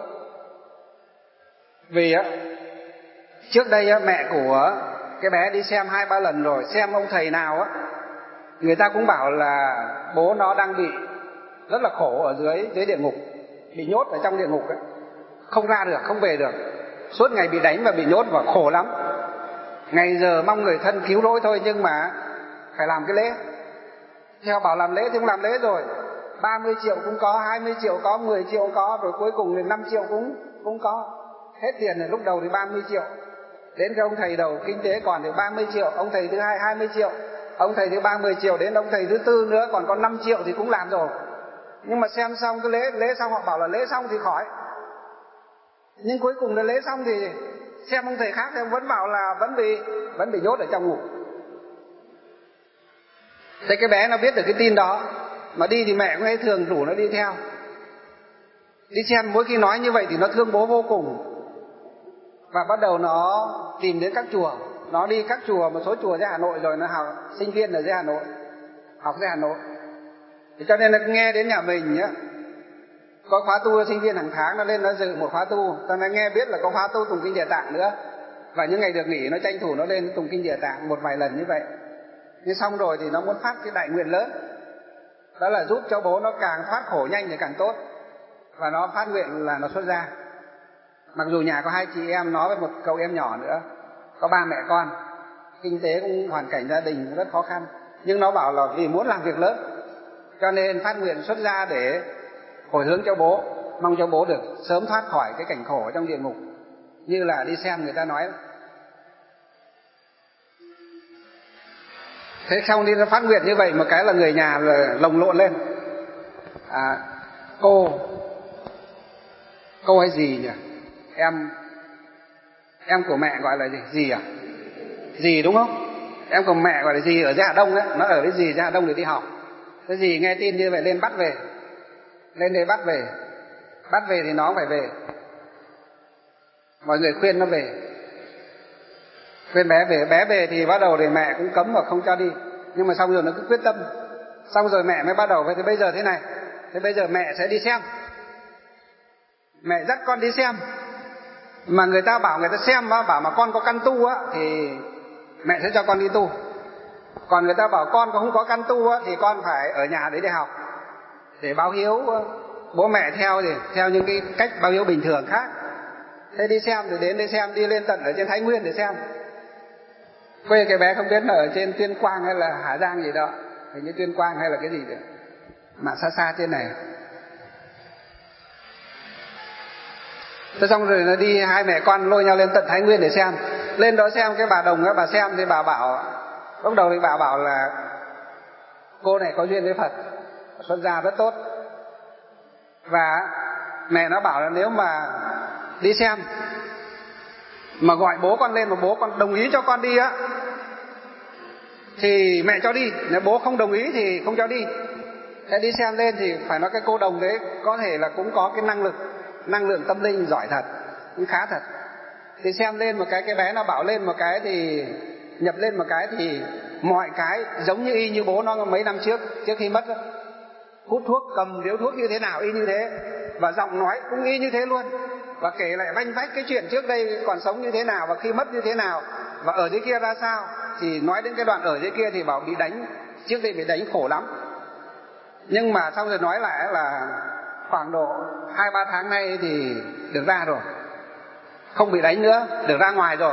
Vì á, trước đây á, mẹ của cái bé đi xem hai ba lần rồi, xem ông thầy nào á, người ta cũng bảo là bố nó đang bị rất là khổ ở dưới dưới địa ngục, bị nhốt ở trong địa ngục ấy, không ra được, không về được, suốt ngày bị đánh và bị nhốt và khổ lắm. Ngày giờ mong người thân cứu rỗi thôi, nhưng mà phải làm cái lễ. Theo bảo làm lễ thì cũng làm lễ rồi, ba mươi triệu cũng có, hai mươi triệu có, mười triệu có, rồi cuối cùng thì năm triệu cũng cũng có. Hết tiền rồi, lúc đầu thì ba mươi triệu, đến cái ông thầy đầu kinh tế còn thì ba mươi triệu, ông thầy thứ hai hai mươi triệu, ông thầy thứ ba mươi triệu, đến ông thầy thứ tư nữa còn có năm triệu thì cũng làm rồi. Nhưng mà xem xong cái lễ, lễ xong họ bảo là lễ xong thì khỏi. Nhưng cuối cùng là lễ xong thì xem ông thầy khác thì vẫn bảo là vẫn bị vẫn bị nhốt ở trong ngục. Thế cái bé nó biết được cái tin đó, mà đi thì mẹ cũng hay thường rủ nó đi theo. Đi xem mỗi khi nói như vậy thì nó thương bố vô cùng. Và bắt đầu nó tìm đến các chùa, nó đi các chùa, một số chùa dưới Hà Nội rồi, nó học sinh viên ở dưới Hà Nội, học dưới Hà Nội. Thì cho nên nó nghe đến nhà mình nhá, có khóa tu sinh viên hàng tháng, nó lên nó dự một khóa tu, cho nó nghe biết là có khóa tu tụng kinh Địa Tạng nữa. Và những ngày được nghỉ nó tranh thủ nó lên tụng kinh Địa Tạng một vài lần như vậy. Nhưng xong rồi thì nó muốn phát cái đại nguyện lớn, đó là giúp cho bố nó càng thoát khổ nhanh thì càng tốt. Và nó phát nguyện là nó xuất gia. Mặc dù nhà có hai chị em, nó với một cậu em nhỏ nữa, có ba mẹ con, kinh tế cũng hoàn cảnh gia đình rất khó khăn, nhưng nó bảo là vì muốn làm việc lớn cho nên phát nguyện xuất gia để hồi hướng cho bố, mong cho bố được sớm thoát khỏi cái cảnh khổ trong địa ngục, như là đi xem người ta nói. Thế xong đi nó phát nguyện như vậy, một cái là người nhà là lồng lộn lên. À, cô cô hay gì nhỉ? Em em của mẹ gọi là gì? Dì à? Dì đúng không? Em của mẹ gọi là dì ở dưới Hà Đông đấy, nó ở với dì dưới Hà Đông để đi học. Thế dì nghe tin như vậy lên bắt về, lên đây bắt về, bắt về thì nó cũng phải về. Mọi người khuyên nó về, khuyên bé về, bé về thì bắt đầu thì mẹ cũng cấm và không cho đi, nhưng mà xong rồi nó cứ quyết tâm. Xong rồi mẹ mới bắt đầu, vậy thì bây giờ thế này, thế bây giờ mẹ sẽ đi xem, mẹ dắt con đi xem. Mà người ta bảo người ta xem á, bảo mà con có căn tu á thì mẹ sẽ cho con đi tu. Còn người ta bảo con không có căn tu á thì con phải ở nhà đấy để học, để báo hiếu bố mẹ theo thì theo những cái cách báo hiếu bình thường khác. Thế đi xem thì đến đây xem, đi lên tận ở trên Thái Nguyên để xem. Quê cái bé không biết là ở trên Tuyên Quang hay là Hà Giang gì đó, hình như Tuyên Quang hay là cái gì đấy, mà xa xa trên này. Thế xong rồi nó đi, hai mẹ con lôi nhau lên tận Thái Nguyên để xem. Lên đó xem, cái bà đồng á, bà xem thì bà bảo, lúc đầu thì bà bảo là cô này có duyên với Phật, xuất gia rất tốt. Và mẹ nó bảo là nếu mà đi xem mà gọi bố con lên mà bố con đồng ý cho con đi á thì mẹ cho đi, nếu bố không đồng ý thì không cho đi. Thế đi xem lên thì phải nói cái cô đồng đấy có thể là cũng có cái năng lực, năng lượng tâm linh giỏi thật, cũng khá thật. Thì xem lên một cái, cái bé nó bảo lên một cái thì nhập lên một cái thì mọi cái giống như y như bố nó mấy năm trước trước khi mất đó. Hút thuốc, cầm điếu thuốc như thế nào y như thế, và giọng nói cũng y như thế luôn, và kể lại vanh vách cái chuyện trước đây còn sống như thế nào và khi mất như thế nào, và ở dưới kia ra sao. Thì nói đến cái đoạn ở dưới kia thì bảo bị đánh, trước đây bị đánh khổ lắm, nhưng mà xong rồi nói lại là khoảng độ hai ba tháng nay thì được ra rồi, không bị đánh nữa, được ra ngoài rồi,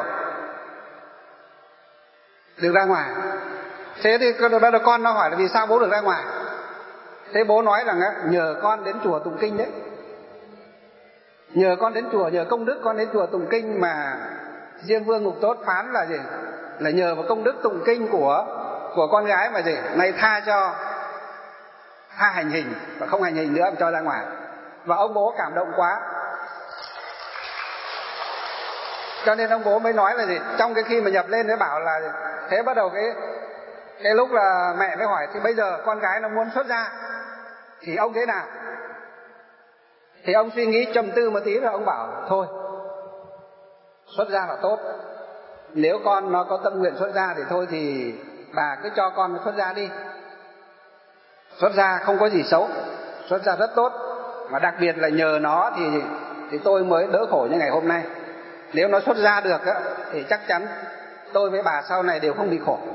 được ra ngoài. Thế thì con nó hỏi là vì sao bố được ra ngoài. Thế bố nói rằng nhờ con đến chùa tụng kinh đấy, nhờ con đến chùa, nhờ công đức con đến chùa tụng kinh mà Diêm Vương Ngục Tốt phán là gì, là nhờ vào công đức tụng kinh của của con gái mà gì, nay tha cho, tha hành hình và không hành hình nữa mà cho ra ngoài. Và ông bố cảm động quá, cho nên ông bố mới nói là gì, trong cái khi mà nhập lên mới bảo là thế. Bắt đầu cái cái lúc là mẹ mới hỏi thì bây giờ con gái nó muốn xuất gia thì ông thế nào. Thì ông suy nghĩ trầm tư một tí rồi ông bảo thôi, xuất gia là tốt, nếu con nó có tâm nguyện xuất gia thì thôi thì bà cứ cho con xuất gia đi. Xuất gia không có gì xấu, xuất gia rất tốt, mà đặc biệt là nhờ nó thì thì tôi mới đỡ khổ như ngày hôm nay. Nếu nó xuất gia được á, thì chắc chắn tôi với bà sau này đều không bị khổ.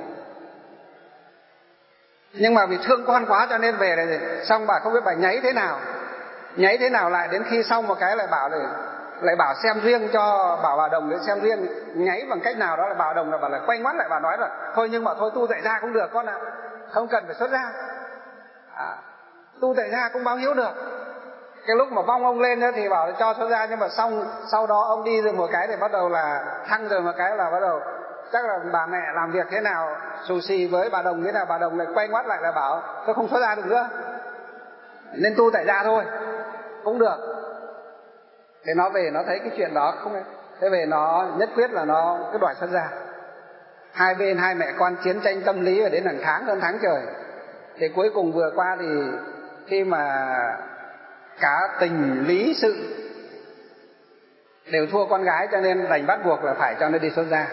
Nhưng mà vì thương con quá cho nên về này, xong bà không biết bà nháy thế nào, nháy thế nào lại đến khi xong một cái lại bảo lại lại bảo xem riêng cho, bảo bà Đồng để xem riêng, nháy bằng cách nào đó là bà Đồng là bà lại quay mắt lại bà nói là thôi nhưng mà thôi tu tại gia cũng được con ạ, à, không cần phải xuất gia, à, tu tại gia cũng báo hiếu được. Cái lúc mà vong ông lên đó thì bảo là cho xuất gia, nhưng mà xong sau đó ông đi rồi một cái thì bắt đầu là thăng rồi một cái là bắt đầu chắc là bà mẹ làm việc thế nào xù xì với bà Đồng thế nào, bà Đồng lại quay ngoắt lại là bảo tôi không xuất gia được nữa, nên tu tại gia thôi cũng được. Thế nó về nó thấy cái chuyện đó không, thế về nó nhất quyết là nó cứ đòi xuất gia. Hai bên hai mẹ con chiến tranh tâm lý và đến hàng tháng hơn tháng trời. Thì cuối cùng vừa qua thì khi mà cả tình lý sự đều thua con gái cho nên đành bắt buộc là phải cho nó đi xuất gia.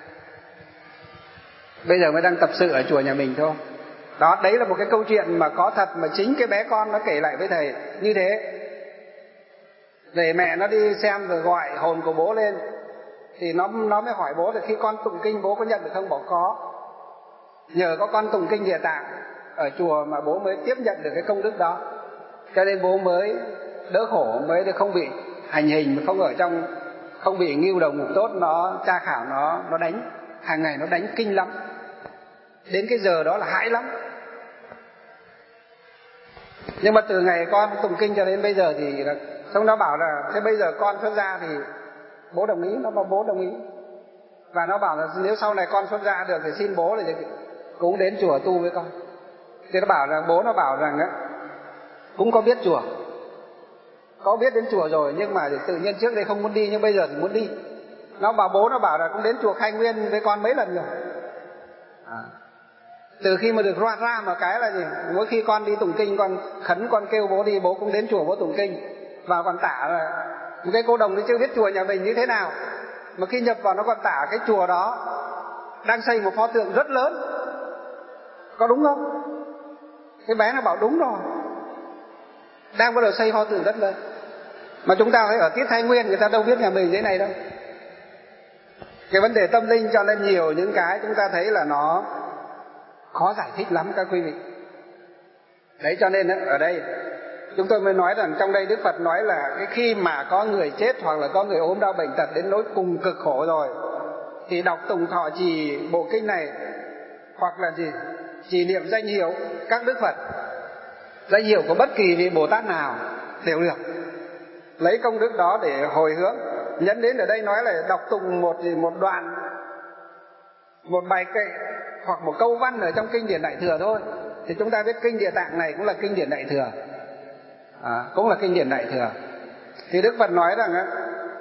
Bây giờ mới đang tập sự ở chùa nhà mình thôi. Đó, đấy là một cái câu chuyện mà có thật, mà chính cái bé con nó kể lại với thầy như thế. Về mẹ nó đi xem rồi gọi hồn của bố lên thì nó nó mới hỏi bố là khi con tụng kinh bố có nhận được không? Bảo có. Nhờ có con tụng kinh Địa Tạng ở chùa mà bố mới tiếp nhận được cái công đức đó, cho nên bố mới đỡ khổ, mới không bị hành hình, không ở trong, không bị Ngưu Đầu Ngục Tốt nó tra khảo nó nó đánh hàng ngày, nó đánh kinh lắm. Đến cái giờ đó là hãi lắm. Nhưng mà từ ngày con tụng kinh cho đến bây giờ thì xong nó bảo là thế bây giờ con xuất gia thì bố đồng ý. Nó bảo bố đồng ý. Và nó bảo là nếu sau này con xuất gia được thì xin bố là cũng đến chùa tu với con. Thì nó bảo rằng bố nó bảo rằng á, cũng có biết chùa, có biết đến chùa rồi, nhưng mà tự nhiên trước đây không muốn đi nhưng bây giờ thì muốn đi. Nó bảo bố nó bảo là cũng đến chùa Khai Nguyên với con mấy lần rồi. À, từ khi mà được roa ra một cái là gì, mỗi khi con đi tụng kinh con khấn con kêu bố đi, bố cũng đến chùa bố tụng kinh. Và còn tả là một cái cô đồng thì chưa biết chùa nhà mình như thế nào, mà khi nhập vào nó còn tả cái chùa đó đang xây một pho tượng rất lớn. Có đúng không? Cái bé nó bảo đúng rồi, đang bắt đầu xây pho tượng rất lớn. Mà chúng ta thấy ở Tiết Thái Nguyên người ta đâu biết nhà mình thế này đâu. Cái vấn đề tâm linh cho nên nhiều những cái chúng ta thấy là nó khó giải thích lắm các quý vị. Đấy cho nên ở đây chúng tôi mới nói rằng trong đây Đức Phật nói là cái khi mà có người chết hoặc là có người ốm đau bệnh tật đến nỗi cùng cực khổ rồi thì đọc tùng thọ trì bộ kinh này, hoặc là gì trì niệm danh hiệu các Đức Phật, danh hiệu của bất kỳ vị Bồ Tát nào đều được, lấy công đức đó để hồi hướng. Nhấn đến ở đây nói là đọc tùng một một đoạn, một bài kệ hoặc một câu văn ở trong kinh điển Đại Thừa thôi. Thì chúng ta biết kinh Địa Tạng này cũng là kinh điển Đại Thừa, à, cũng là kinh điển Đại Thừa. Thì Đức Phật nói rằng á,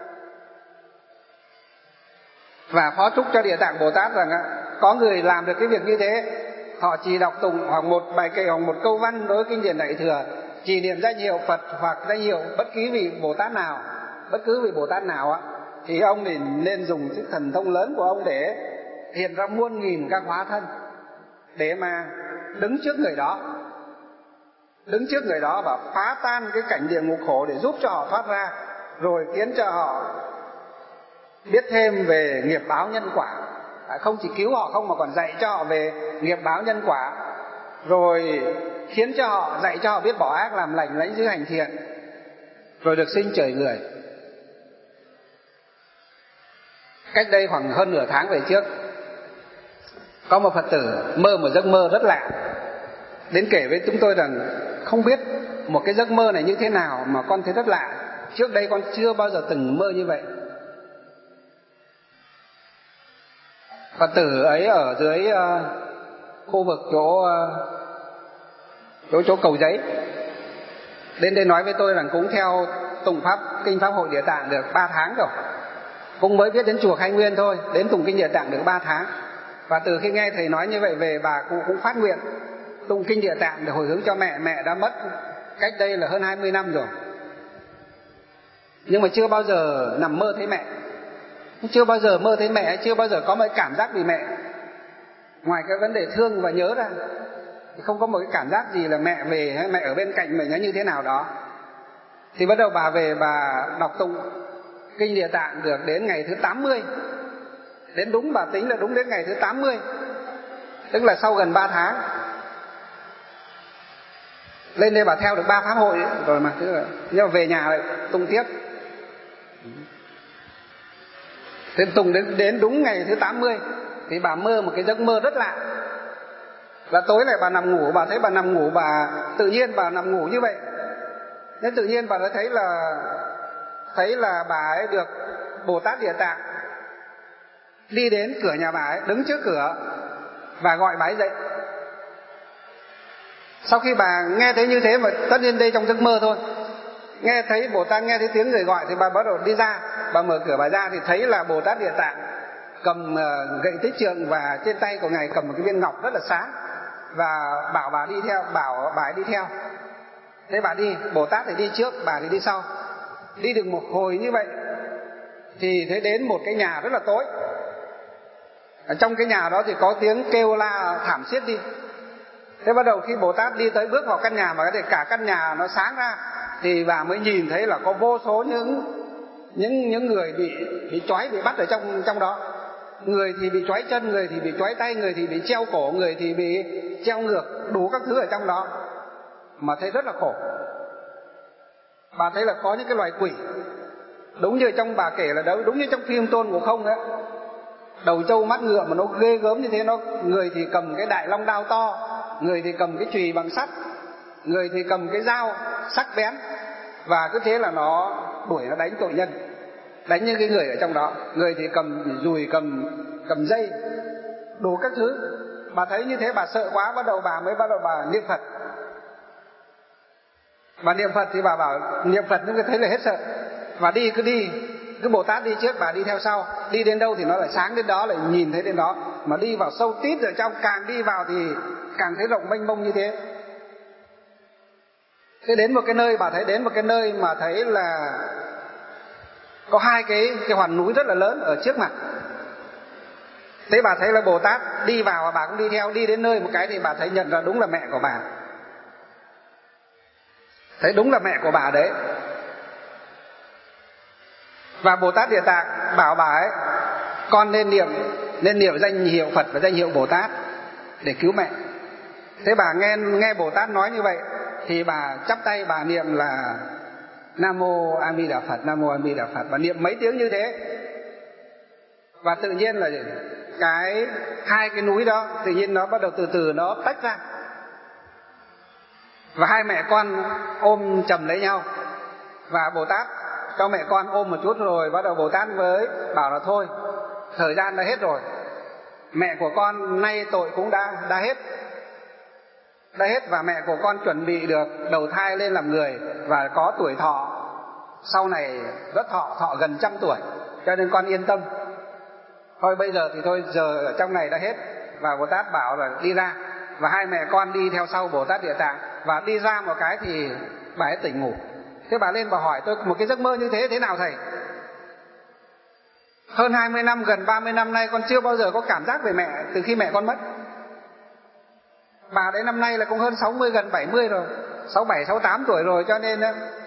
và phó chúc cho Địa Tạng Bồ Tát rằng á, có người làm được cái việc như thế, họ chỉ đọc tùng hoặc một bài kệ hoặc một câu văn đối với kinh điển Đại Thừa, chỉ niệm danh hiệu Phật hoặc danh hiệu bất kỳ vị Bồ Tát nào, bất cứ vị Bồ Tát nào á, thì ông thì nên dùng sức thần thông lớn của ông để hiện ra muôn nghìn các hóa thân, để mà đứng trước người đó, đứng trước người đó và phá tan cái cảnh địa ngục khổ để giúp cho họ thoát ra, rồi khiến cho họ biết thêm về nghiệp báo nhân quả. À, không chỉ cứu họ không mà còn dạy cho họ về nghiệp báo nhân quả, rồi khiến cho họ, dạy cho họ biết bỏ ác làm lành, lãnh giữ hành thiện, rồi được sinh trời người. Cách đây khoảng hơn nửa tháng về trước, có một Phật tử mơ một giấc mơ rất lạ, đến kể với chúng tôi rằng không biết một cái giấc mơ này như thế nào mà con thấy rất lạ, trước đây con chưa bao giờ từng mơ như vậy. Phật tử ấy ở dưới uh, khu vực chỗ, uh, chỗ chỗ Cầu Giấy, đến đây nói với tôi rằng cũng theo tụng pháp kinh Pháp Hội Địa Tạng được ba tháng rồi, cũng mới biết đến chùa Khai Nguyên thôi, đến tụng kinh Địa Tạng được ba tháng. Và từ khi nghe thầy nói như vậy về, bà cũng, cũng phát nguyện tụng kinh Địa Tạng để hồi hướng cho mẹ. Mẹ đã mất cách đây là hơn hai mươi năm rồi, nhưng mà chưa bao giờ nằm mơ thấy mẹ, chưa bao giờ mơ thấy mẹ, chưa bao giờ có một cái cảm giác vì mẹ, ngoài cái vấn đề thương và nhớ ra thì không có một cái cảm giác gì là mẹ về hay mẹ ở bên cạnh mình nó như thế nào đó. Thì bắt đầu bà về, bà đọc tụng kinh Địa Tạng được đến ngày thứ tám mươi, đến đúng bà tính là đúng đến ngày thứ tám mươi, tức là sau gần ba tháng. Lên đây bà theo được ba pháp hội rồi mà, tức là, nhưng mà về nhà lại tụng tiếp. Thế tụng đến, đến đúng ngày thứ tám mươi thì bà mơ một cái giấc mơ rất lạ. Là tối lại bà nằm ngủ, bà thấy bà nằm ngủ, bà tự nhiên bà nằm ngủ như vậy. Nên tự nhiên bà đã thấy là thấy là bà ấy được Bồ Tát Địa Tạng đi đến cửa nhà bà ấy, đứng trước cửa và gọi bà ấy dậy. Sau khi bà nghe thấy như thế, mà tất nhiên đây trong giấc mơ thôi, nghe thấy Bồ Tát, nghe thấy tiếng người gọi thì bà bắt đầu đi ra. Bà mở cửa bà ra thì thấy là Bồ Tát Địa Tạng cầm gậy tích trượng, và trên tay của ngài cầm một cái viên ngọc rất là sáng, và bảo bà đi theo, bảo bà ấy đi theo. Thế bà đi, Bồ Tát thì đi trước, bà thì đi sau. Đi được một hồi như vậy thì thấy đến một cái nhà rất là tối. Ở trong cái nhà đó thì có tiếng kêu la thảm thiết đi. Thế bắt đầu khi Bồ Tát đi tới bước vào căn nhà mà cái cả căn nhà nó sáng ra, thì bà mới nhìn thấy là có vô số những những những người bị bị trói, bị bắt ở trong trong đó. Người thì bị trói chân, người thì bị trói tay, người thì bị treo cổ, người thì bị treo ngược, đủ các thứ ở trong đó, mà thấy rất là khổ. Bà thấy là có những cái loài quỷ, đúng như trong bà kể là đúng như trong phim Tôn Ngộ Không đấy, đầu trâu mắt ngựa mà nó ghê gớm như thế. Nó người thì cầm cái đại long đao to, người thì cầm cái chùy bằng sắt, người thì cầm cái dao sắc bén, và cứ thế là nó đuổi, nó đánh tội nhân, đánh những cái người ở trong đó. Người thì cầm dùi, cầm cầm dây, đủ các thứ. Bà thấy như thế bà sợ quá, bắt đầu bà mới bắt đầu bà niệm Phật. Bà niệm Phật thì bà bảo niệm Phật nhưng thấy là hết sợ. Và đi cứ đi, cứ Bồ Tát đi trước, bà đi theo sau. Đi đến đâu thì nó lại sáng đến đó, lại nhìn thấy đến đó. Mà đi vào sâu tít ở trong, càng đi vào thì càng thấy rộng mênh mông như thế. Thế đến một cái nơi, bà thấy đến một cái nơi mà thấy là có hai cái, cái hoàn núi rất là lớn ở trước mặt. Thế bà thấy là Bồ Tát đi vào và bà cũng đi theo. Đi đến nơi một cái thì bà thấy nhận ra đúng là mẹ của bà. Thấy đúng là mẹ của bà đấy. Và Bồ Tát Địa Tạng bảo bà ấy, con nên niệm nên niệm danh hiệu Phật và danh hiệu Bồ Tát để cứu mẹ. Thế bà nghe nghe Bồ Tát nói như vậy thì bà chắp tay bà niệm là Nam Mô A Di Đà Phật, Nam Mô A Di Đà Phật, và niệm mấy tiếng như thế. Và tự nhiên là cái hai cái núi đó tự nhiên nó bắt đầu từ từ nó tách ra, và hai mẹ con ôm chầm lấy nhau. Và Bồ Tát cho mẹ con ôm một chút rồi bắt đầu Bồ Tát mới bảo là thôi, thời gian đã hết rồi, mẹ của con nay tội cũng đã đã hết đã hết và mẹ của con chuẩn bị được đầu thai lên làm người và có tuổi thọ sau này rất thọ, thọ gần trăm tuổi, cho nên con yên tâm. Thôi bây giờ thì thôi, giờ ở trong này đã hết. Và Bồ Tát bảo là đi ra, và hai mẹ con đi theo sau Bồ Tát Địa Tạng. Và đi ra một cái thì bà ấy tỉnh ngủ. Thế bà lên bà hỏi tôi, một cái giấc mơ như thế thế nào thầy? Hơn hai mươi năm, gần ba mươi năm nay con chưa bao giờ có cảm giác về mẹ từ khi mẹ con mất. Bà đến năm nay là cũng hơn sáu mươi, gần bảy mươi rồi, sáu bảy, sáu tám tuổi rồi, cho nên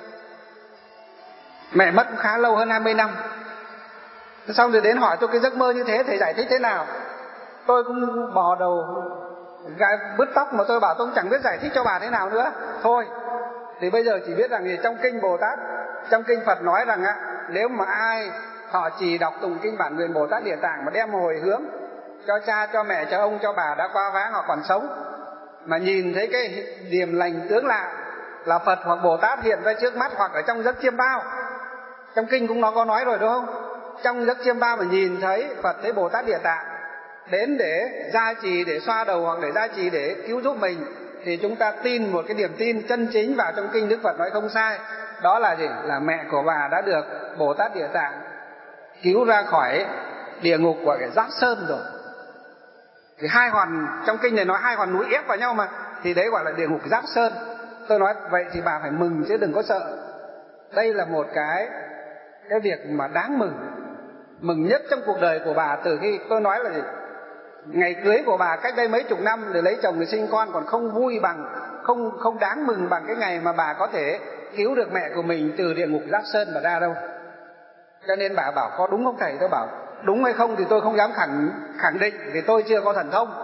mẹ mất cũng khá lâu, hơn hai mươi năm. Xong rồi đến hỏi tôi cái giấc mơ như thế thầy giải thích thế nào. Tôi cũng bò đầu gai bứt tóc, mà tôi bảo tôi cũng chẳng biết giải thích cho bà thế nào nữa. Thôi thì bây giờ chỉ biết rằng thì trong kinh Bồ Tát, trong kinh Phật nói rằng á, nếu mà ai họ chỉ đọc tụng kinh bản nguyện Bồ Tát Địa Tạng mà đem hồi hướng cho cha, cho mẹ, cho ông, cho bà đã qua vãng họ còn sống, mà nhìn thấy cái điềm lành tướng lạ là Phật hoặc Bồ Tát hiện ra trước mắt, hoặc ở trong giấc chiêm bao, trong kinh cũng nó có nói rồi đúng không? Trong giấc chiêm bao mà nhìn thấy Phật, thấy Bồ Tát Địa Tạng đến để gia trì, để xoa đầu hoặc để gia trì, để cứu giúp mình, thì chúng ta tin một cái niềm tin chân chính vào trong kinh Đức Phật nói không sai. Đó là gì? Là mẹ của bà đã được Bồ Tát Địa Tạng cứu ra khỏi địa ngục của cái Giáp Sơn rồi. Thì hai hoàn, trong kinh này nói hai hoàn núi ép vào nhau mà, thì đấy gọi là địa ngục Giáp Sơn. Tôi nói vậy thì bà phải mừng chứ đừng có sợ. Đây là một cái cái việc mà đáng mừng, mừng nhất trong cuộc đời của bà. Từ khi tôi nói là gì? Ngày cưới của bà cách đây mấy chục năm để lấy chồng để sinh con còn không vui bằng, không không đáng mừng bằng cái ngày mà bà có thể cứu được mẹ của mình từ địa ngục Giáp Sơn mà ra đâu. Cho nên bà bảo có đúng không thầy? Tôi bảo đúng hay không thì tôi không dám khẳng khẳng định, vì tôi chưa có thần thông.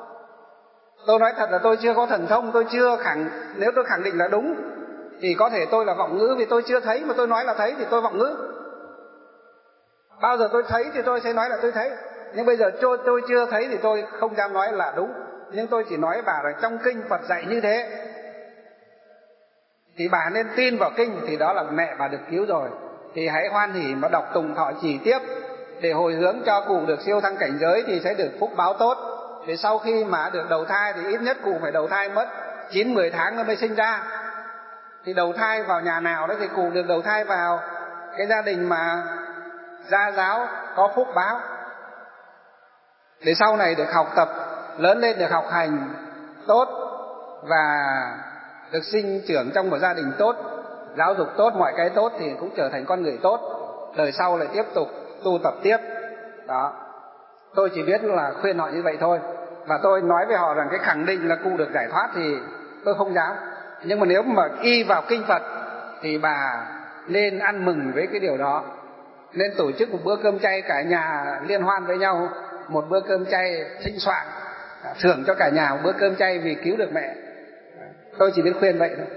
Tôi nói thật là tôi chưa có thần thông, tôi chưa khẳng. Nếu tôi khẳng định là đúng thì có thể tôi là vọng ngữ, vì tôi chưa thấy, mà tôi nói là thấy thì tôi vọng ngữ. Bao giờ tôi thấy thì tôi sẽ nói là tôi thấy, nhưng bây giờ tôi, tôi chưa thấy thì tôi không dám nói là đúng. Nhưng tôi chỉ nói bà rằng trong kinh Phật dạy như thế thì bà nên tin vào kinh, thì đó là mẹ bà được cứu rồi. Thì hãy hoan hỉ mà đọc tụng thọ trì tiếp để hồi hướng cho cụ được siêu thăng cảnh giới, thì sẽ được phúc báo tốt. Thì sau khi mà được đầu thai thì ít nhất cụ phải đầu thai mất chín mười tháng nó mới sinh ra. Thì đầu thai vào nhà nào đó thì cụ được đầu thai vào cái gia đình mà gia giáo có phúc báo, để sau này được học tập, lớn lên được học hành tốt và được sinh trưởng trong một gia đình tốt, giáo dục tốt, mọi cái tốt, thì cũng trở thành con người tốt, đời sau lại tiếp tục tu tập tiếp. Đó, tôi chỉ biết là khuyên họ như vậy thôi. Và tôi nói với họ rằng cái khẳng định là cụ được giải thoát thì tôi không dám. Nhưng mà nếu mà y vào kinh Phật thì bà nên ăn mừng với cái điều đó. Nên tổ chức một bữa cơm chay, cả nhà liên hoan với nhau, một bữa cơm chay thịnh soạn, thưởng cho cả nhà một bữa cơm chay vì cứu được mẹ. Tôi chỉ biết khuyên vậy thôi.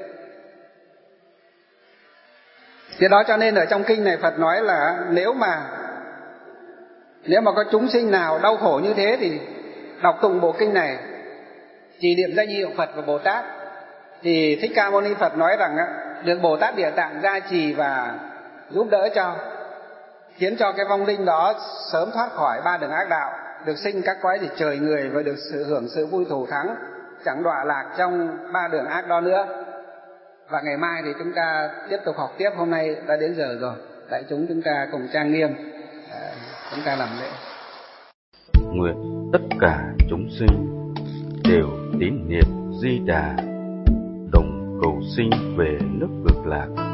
Thế đó, cho nên ở trong kinh này Phật nói là nếu mà nếu mà có chúng sinh nào đau khổ như thế thì đọc tụng bộ kinh này, trì niệm danh hiệu Phật và Bồ Tát, thì Thích Ca Mâu Ni Phật nói rằng được Bồ Tát Địa Tạng gia trì và giúp đỡ cho, khiến cho cái vong linh đó sớm thoát khỏi ba đường ác đạo, được sinh các cõi thì trời người và được sự hưởng sự vui thù thắng, chẳng đọa lạc trong ba đường ác đó nữa. Và ngày mai thì chúng ta tiếp tục học tiếp. Hôm nay đã đến giờ rồi, đại chúng chúng ta cùng trang nghiêm, à, chúng ta làm lễ. Nguyện tất cả chúng sinh đều tín niệm Di Đà, đồng cầu sinh về nước Cực Lạc.